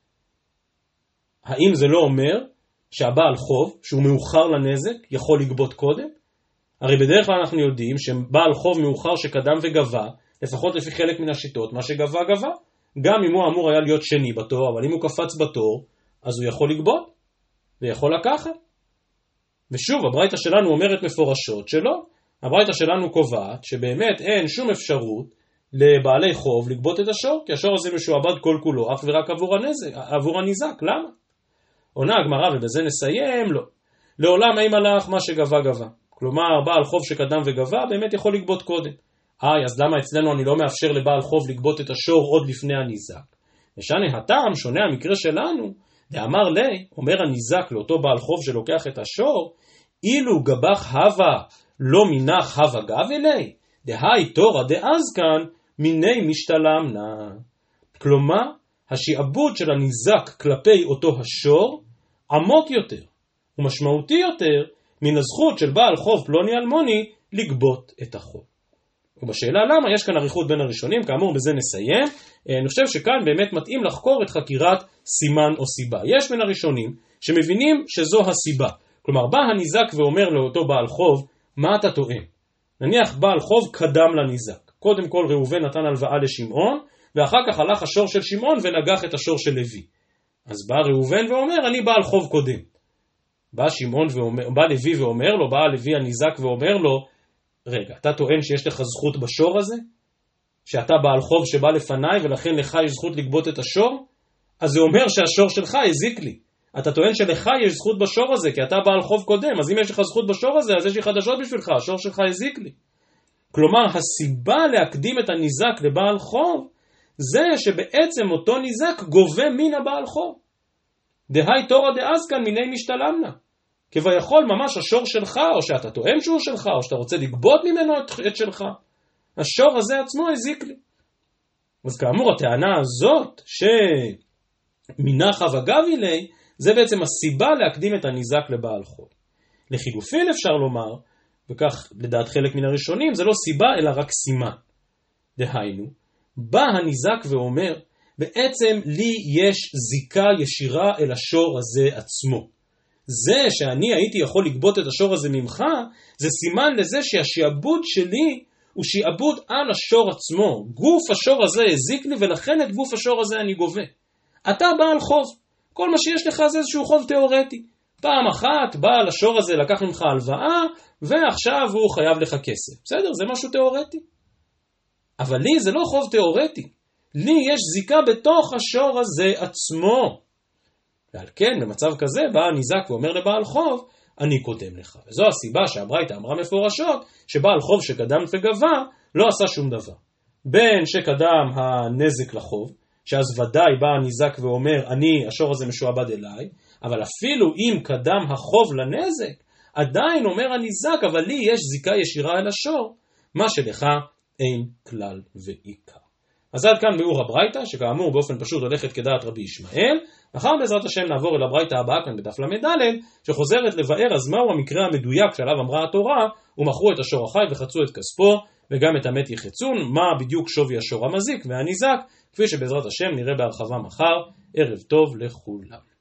האם זה לא אומר שהבעל חוב, שהוא מאוחר לנזק, יכול לגבות קודם? הרי בדרך כלל אנחנו יודעים שבעל חוב מאוחר שקדם וגבה, לפחות לפי חלק מן השיטות, מה שגבה גבה. גם אם הוא אמור היה להיות שני בתור, אבל אם הוא קפץ בתור, אז הוא יכול לגבות ויכול לקחת. ושוב, הברייתא שלנו אומרת מפורשות שלא. הברייתא שלנו קובעת שבאמת אין שום אפשרות לבעלי חוב לגבות את השור, כי השור הזה משועבד כל כולו, אך ורק עבור הניזק. למה? עונה הגמרא, ובזה נסיים, לא. לעולם אין מלאך מה שגבה גבה. כלומר, בעל חוב שקדם וגבה באמת יכול לגבות קודם. אז למה אצלנו אני לא מאפשר לבעל חוב לגבות את השור עוד לפני הניזק? ושנה הטעם שונה המקרה שלנו, דאמר לי, אומר הניזק לאותו בעל חוב שלוקח את השור, אילו גבח הווה לא מנח הווה גב אלי, דהי תורה דאז כאן מיני משתלמנה. כלומר, השיעבוד של הניזק כלפי אותו השור עמוק יותר ומשמעותי יותר מן הזכות של בעל חוב פלוני אלמוני לגבות את החוב. ובשאלה למה יש כאן עריכות בין הראשונים, כאמור בזה נסיים. אני חושב שכאן באמת מתאים לחקור את חקירת סימן או סיבה. יש בין הראשונים שמבינים שזו הסיבה. כלומר בא הניזק ואומר לאותו בעל חוב, מה אתה טוען? נניח בעל חוב קדם לניזק. קודם כל ראובן נתן הלוואה לשמעון, ואחר כך הלך השור של שמעון ונגח את השור של לוי. אז בא ראובן ואומר, אני בעל חוב קודם. בא לוי ואומר לו, בא לוי הניזק ואומר לו, רגע, אתה טוען שיש לך זכות בשור הזה? שאתה בעל חוב שבא לפניי ולכן לך יש זכות לגבות את השור? אז זה אומר שהשור שלך הזיק לי. אתה טוען שלך יש זכות בשור הזה, כי אתה בעל חוב קודם, אז אם יש לך זכות בשור הזה, אז יש לי חדשות בשבילך, השור שלך הזיק לי. כלומר, הסיבה להקדים את הניזק לבעל חוב, זה שבעצם אותו ניזק גובה מן הבעל חוב. דהי תורא דאזקן מיני משתלמנה. כביכול ממש השור שלך, או שאתה טוען שהוא שלך, או שאתה רוצה לגבות ממנו את שלך. השור הזה עצמו הזיק לי. אז כאמור, הטענה הזאת שמנחה וגבי לי, זה בעצם הסיבה להקדים את הניזק לבעל חוב. לחילופין אפשר לומר, וכך לדעת חלק מן הראשונים, זה לא סיבה אלא רק סימן. דהיינו, בא הניזק ואומר, בעצם לי יש זיקה ישירה אל השור הזה עצמו. זה שאני הייתי יכול לגבות את השור הזה ממך, זה סימן לזה שהשיעבוד שלי הוא שיעבוד על השור עצמו. גוף השור הזה הזיק לי, ולכן את גוף השור הזה אני גובה. אתה בעל חוב. כל מה שיש לך זה איזשהו חוב תיאורטי. פעם אחת בעל השור הזה לקח ממך הלוואה, ועכשיו הוא חייב לך כסף. בסדר, זה משהו תיאורטי. אבל לי זה לא חוב תיאורטי. לי יש זיקה בתוך השור הזה עצמו. ועל כן, במצב כזה, בא הניזק ואומר לבעל חוב, אני קודם לך. וזו הסיבה שהברייתא אמרה מפורשות, שבעל חוב שקדם וגבה, לא עשה שום דבר. בין שקדם הנזק לחוב, שאז ודאי בא הניזק ואומר, השור הזה משועבד אליי, אבל אפילו אם קדם החוב לנזק, עדיין אומר הניזק, אבל לי יש זיקה ישירה אל השור, מה שלך אין כלל ועיקר. אז עד כאן ביאור הברייתא, שכאמור באופן פשוט הולכת כדעת רבי ישמעאל. מחר בעזרת השם נעבור אל הברייתא הבאה כאן בדף ל"ד, שחוזרת לבאר אז מהו המקרה המדויק שעליו אמרה התורה, ומכרו את השור החי וחצו את כספו, וגם את המת יחצון, מה בדיוק שווי השור המזיק והניזק, כפי שבעזרת השם נראה בהרחבה מחר. ערב טוב לכולם.